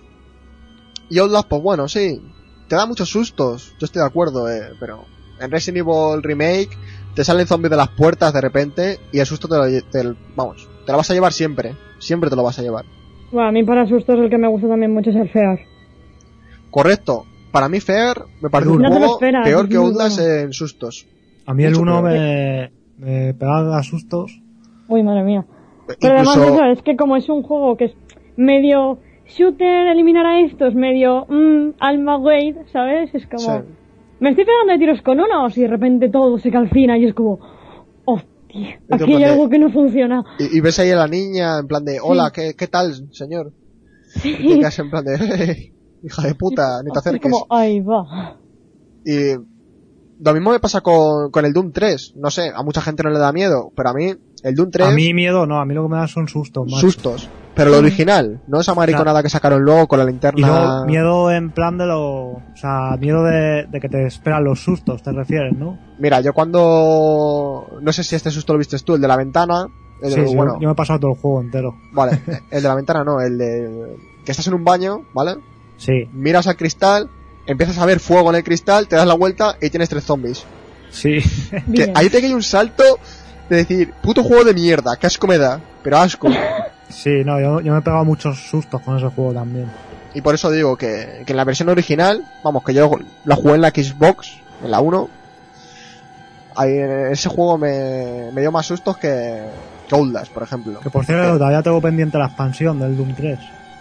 Y Outlast, pues bueno, sí, te da muchos sustos. Yo estoy de acuerdo, eh, pero en Resident Evil Remake te salen zombies de las puertas de repente y el susto te lo, te, vamos, te lo vas a llevar siempre. Siempre te lo vas a llevar. Bueno, a mí para sustos el que me gusta también mucho es el Fear. Correcto. Para mí Fear me parece un No te lo juego esperas, peor es que muy Outlast bueno. en sustos. A mí el Mucho uno peor. me, me pegaba sustos. Uy, madre mía. Pero Incluso, además eso, es que como es un juego que es medio shooter, eliminar a estos, medio mm, Alma Wade, ¿sabes? Es como... sí. Me estoy pegando de tiros con unos y de repente todo se calcina y es como... Hostia, Y tú aquí hay pones- algo que no funciona. Y, y ves ahí a la niña en plan de, hola, ¿qué, qué tal, señor? Y te Sí. quedas en plan de, "Eh, hija de puta, ni te Es acerques". como, ahí va. Y lo mismo me pasa con, con el Doom tres. No sé, a mucha gente no le da miedo, pero a mí, el Doom tres, A mí miedo no, a mí lo que me da son sustos, macho. sustos. Pero lo original, no esa mariconada que sacaron luego con la Y linterna. luego miedo en plan de lo... O sea, miedo de, de que te esperan los sustos, te refieres, ¿no? Mira, yo cuando... No sé si este susto lo viste tú, el de la ventana. El de- Sí, sí, bueno, yo me he pasado todo el juego entero. vale, el de la ventana no, el de... Que estás en un baño, ¿vale? Sí, Miras al cristal, empiezas a ver fuego en el cristal, te das la vuelta y tienes tres zombies. sí. Que Bien. ahí te cae un salto de decir, puto juego de mierda, qué asco me da, pero asco. Sí, no, yo, yo me he pegado muchos sustos con ese juego también. Y por eso digo que, que en la versión original, vamos, que yo la jugué en la Xbox, en la uno, ahí, ese juego me, me dio más sustos que, que Outlast, por ejemplo. Que por cierto, todavía tengo pendiente la expansión del Doom tres.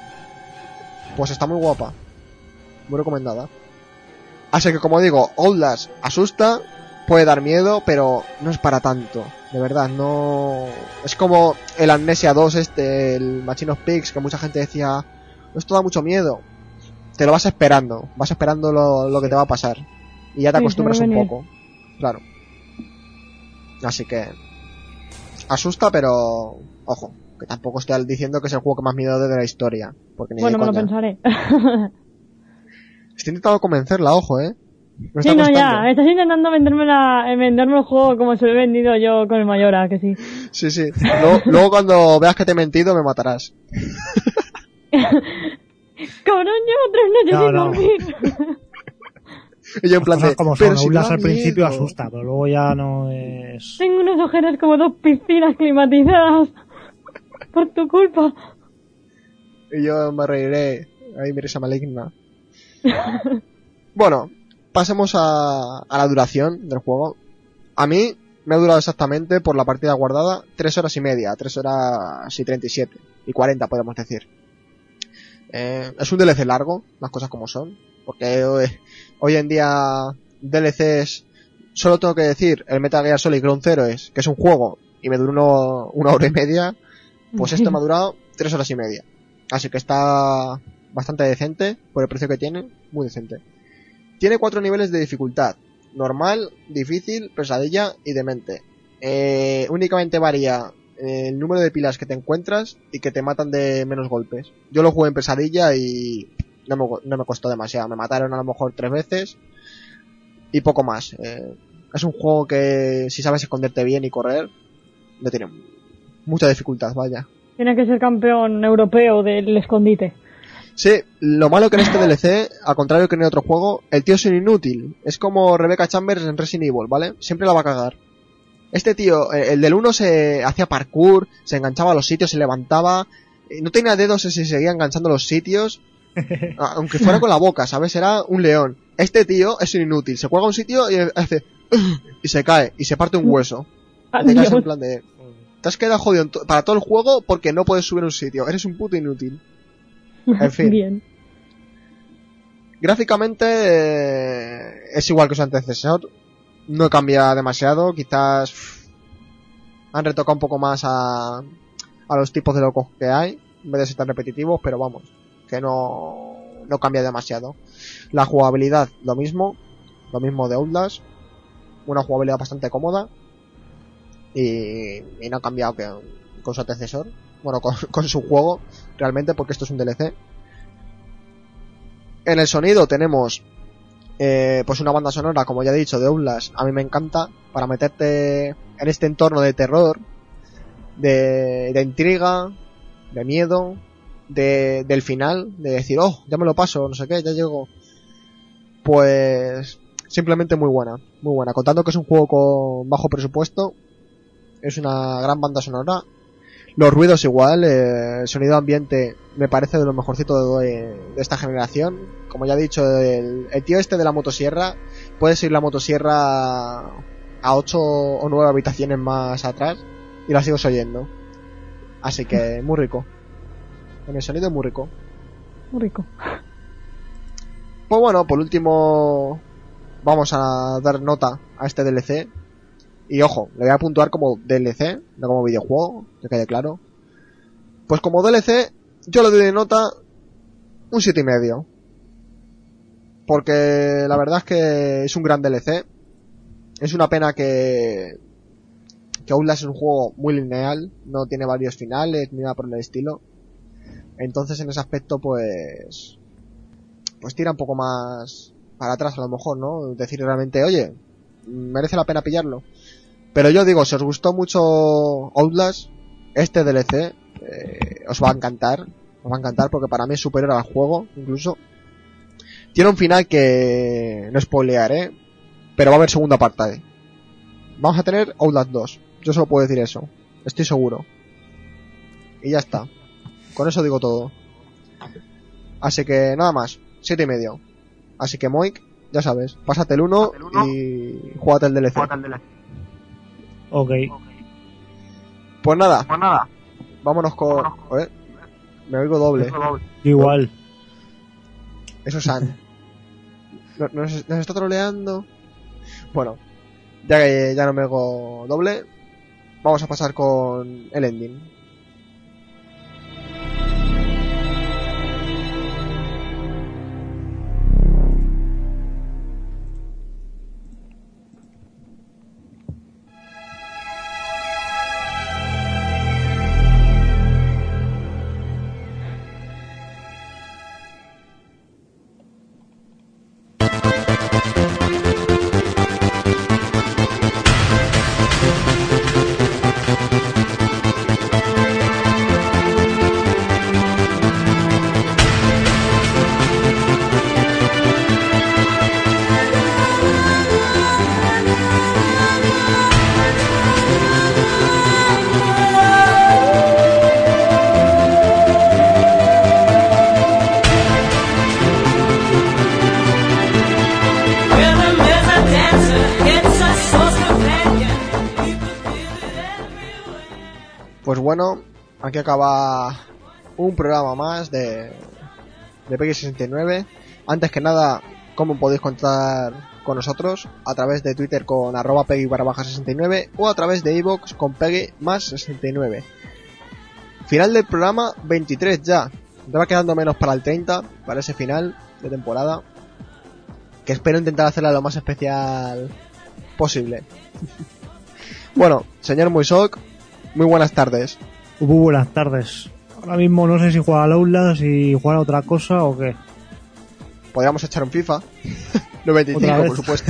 Pues está muy guapa, muy recomendada. Así que como digo, Outlast asusta, puede dar miedo, pero no es para tanto. De verdad, no... Es como el Amnesia dos este, el Machine of Pigs, que mucha gente decía, esto da mucho miedo. Te lo vas esperando, vas esperando lo, lo que te va a pasar. Y ya te Sí, acostumbras se un ve venir. poco. Claro. Así que... asusta, pero... ojo, que tampoco estoy diciendo que es el juego que más miedo de la historia. Porque ni Bueno, de me lo coña. pensaré. Estoy intentando convencerla, ojo, eh. Me está Sí, no, costando. ya. Estás intentando venderme, la, eh, venderme el juego como se lo he vendido yo con el Mayora, que sí. Sí, sí. Luego, luego cuando veas que te he mentido, me matarás. Cabrón, llevo tres noches No, sin no. dormir. Y yo en Las plan cosas de... como pero son, si Outlast da al principio miedo. asusta, pero luego ya no es... Tengo unas ojeras como dos piscinas climatizadas. Por tu culpa. Y yo me reiré. Ahí mi risa maligna. Bueno, pasemos a, a la duración del juego. A mí me ha durado exactamente, por la partida guardada, tres horas y media. Tres horas y treinta y siete. Y cuarenta, podemos decir. Eh, es un D L C largo, las cosas como son. Porque hoy, hoy en día D L Cs... Solo tengo que decir el Metal Gear Solid Ground Zeroes, que es un juego y me duró uno, una hora y media. Pues este me ha durado tres horas y media. Así que está bastante decente por el precio que tiene, muy decente. Tiene cuatro niveles de dificultad: normal, difícil, pesadilla y demente. Eh, únicamente varía el número de pilas que te encuentras y que te matan de menos golpes. Yo lo jugué en pesadilla y no me, no me costó demasiado. Me mataron a lo mejor tres veces y poco más. Eh, es un juego que si sabes esconderte bien y correr, no tiene mucha dificultad, vaya. Tiene que ser campeón europeo del escondite. Sí, lo malo que en este D L C, al contrario que en el otro juego, el tío es un inútil. Es como Rebecca Chambers en Resident Evil, ¿vale? Siempre la va a cagar. Este tío, el del uno se hacía parkour, se enganchaba a los sitios, se levantaba, no tenía dedos y se seguía enganchando a los sitios, aunque fuera con la boca, ¿sabes? Era un león. Este tío es un inútil, se cuelga a un sitio y hace... y se cae, y se parte un hueso. Y te quedas en plan de... te has quedado jodido para todo el juego porque no puedes subir a un sitio. Eres un puto inútil. En fin. Bien. Gráficamente eh, es igual que su antecesor. No cambia demasiado. Quizás pff, han retocado un poco más a, a los tipos de locos que hay, en vez de ser tan repetitivos, pero vamos, que no, no cambia demasiado. La jugabilidad, lo mismo. Lo mismo de Outlast. Una jugabilidad bastante cómoda. Y, y no ha cambiado que, con su antecesor. Bueno, con, con su juego, realmente, porque esto es un D L C. En el sonido tenemos eh, pues una banda sonora, como ya he dicho, de Outlast. A mí me encanta, para meterte en este entorno de terror, de, de intriga, de miedo, de, del final, de decir, oh, ya me lo paso, no sé qué, ya llego. Pues simplemente muy buena, muy buena. Contando que es un juego con bajo presupuesto, es una gran banda sonora. Los ruidos igual, eh, el sonido ambiente me parece de lo mejorcito de, de esta generación. Como ya he dicho, el, el tío este de la motosierra, puedes ir la motosierra a ocho o nueve habitaciones más atrás y la sigues oyendo. Así que muy rico. En el sonido muy rico. Muy rico. Pues bueno, por último vamos a dar nota a este D L C. Y ojo, le voy a puntuar como D L C, no como videojuego, que quede claro. Pues como D L C, yo le doy de nota un siete y medio. Porque la verdad es que es un gran D L C. Es una pena que que Outlast es un juego muy lineal, no tiene varios finales ni nada por el estilo. Entonces en ese aspecto pues pues tira un poco más para atrás a lo mejor, ¿no? Decir realmente, oye, merece la pena pillarlo. Pero yo digo, si os gustó mucho Outlast, este D L C eh, os va a encantar. Os va a encantar porque para mí es superior al juego, incluso. Tiene un final que no spoilearé, pero va a haber segunda parte. Vamos a tener Outlast dos. Yo solo puedo decir eso. Estoy seguro. Y ya está. Con eso digo todo. Así que nada más. Siete y medio. Así que Moik, ya sabes, pásate el uno y júgate el D L C. Ok. Pues nada. Pues nada. Vámonos con... Joder, me oigo doble. Igual. Eso es San. ¿Nos, nos, ¿Nos está troleando? Bueno, ya que ya no me oigo doble, vamos a pasar con el ending. Pues bueno, aquí acaba un programa más de, de Peggy sesenta y nueve. Antes que nada, ¿cómo podéis contar con nosotros? A través de Twitter con arroba Peggy barra baja sesenta y nueve o a través de iVoox con Peggy más sesenta y nueve. Final del programa veintitrés ya. Ya va quedando menos para el treinta, para ese final de temporada. Que espero intentar hacerla lo más especial posible. Bueno, señor Muisok, muy buenas tardes. Muy buenas tardes. Ahora mismo no sé si juega al Outlast, si juega a otra cosa o qué. Podríamos echar un FIFA. noventa y cinco, por supuesto.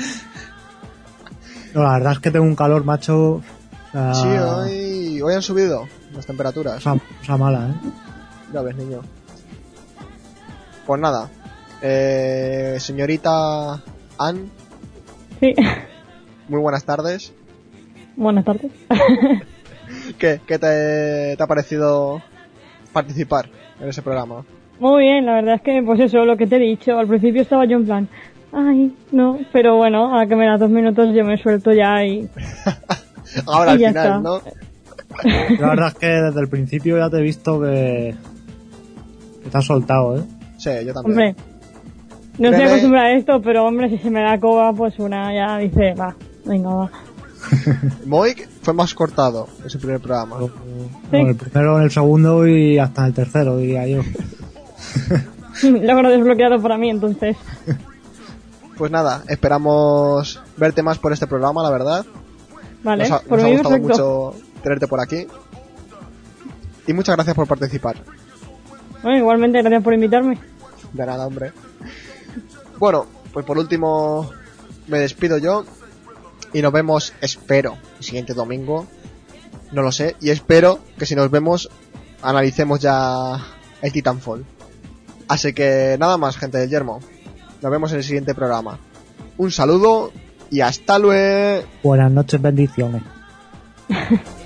No, la verdad es que tengo un calor, macho. O sea, sí, hoy, hoy han subido las temperaturas. Cosa, cosa mala, ¿eh? Ya ves, niño. Pues nada. Eh, señorita Ann. Sí. Muy buenas tardes. Buenas tardes. ¿Qué, qué te, te ha parecido participar en ese programa? Muy bien, la verdad es que, pues eso, lo que te he dicho. Al principio estaba yo en plan, ay, no. Pero bueno, a que me das dos minutos yo me suelto ya y... Ahora y al ya final, está. ¿no? La verdad es que desde el principio ya te he visto que, que te has soltado, ¿eh? Sí, yo también. Hombre, no Créeme. estoy acostumbrada a esto, pero hombre, si se me da coba, pues una ya dice, va, venga, va. Moik fue más cortado en su primer programa. No, el primero, el segundo y hasta el tercero, diría yo. Logro desbloqueado para mí, entonces. Pues nada, esperamos verte más por este programa, la verdad. Vale, Nos ha, por nos ha mí gustado perfecto. mucho tenerte por aquí. Y muchas gracias por participar. Bueno, igualmente, gracias por invitarme. De nada, hombre. Bueno, pues por último me despido yo. Y nos vemos, espero, el siguiente domingo. No lo sé. Y espero que si nos vemos, analicemos ya el Titanfall. Así que nada más, gente del Yermo. Nos vemos en el siguiente programa. Un saludo y hasta luego. Buenas noches, bendiciones.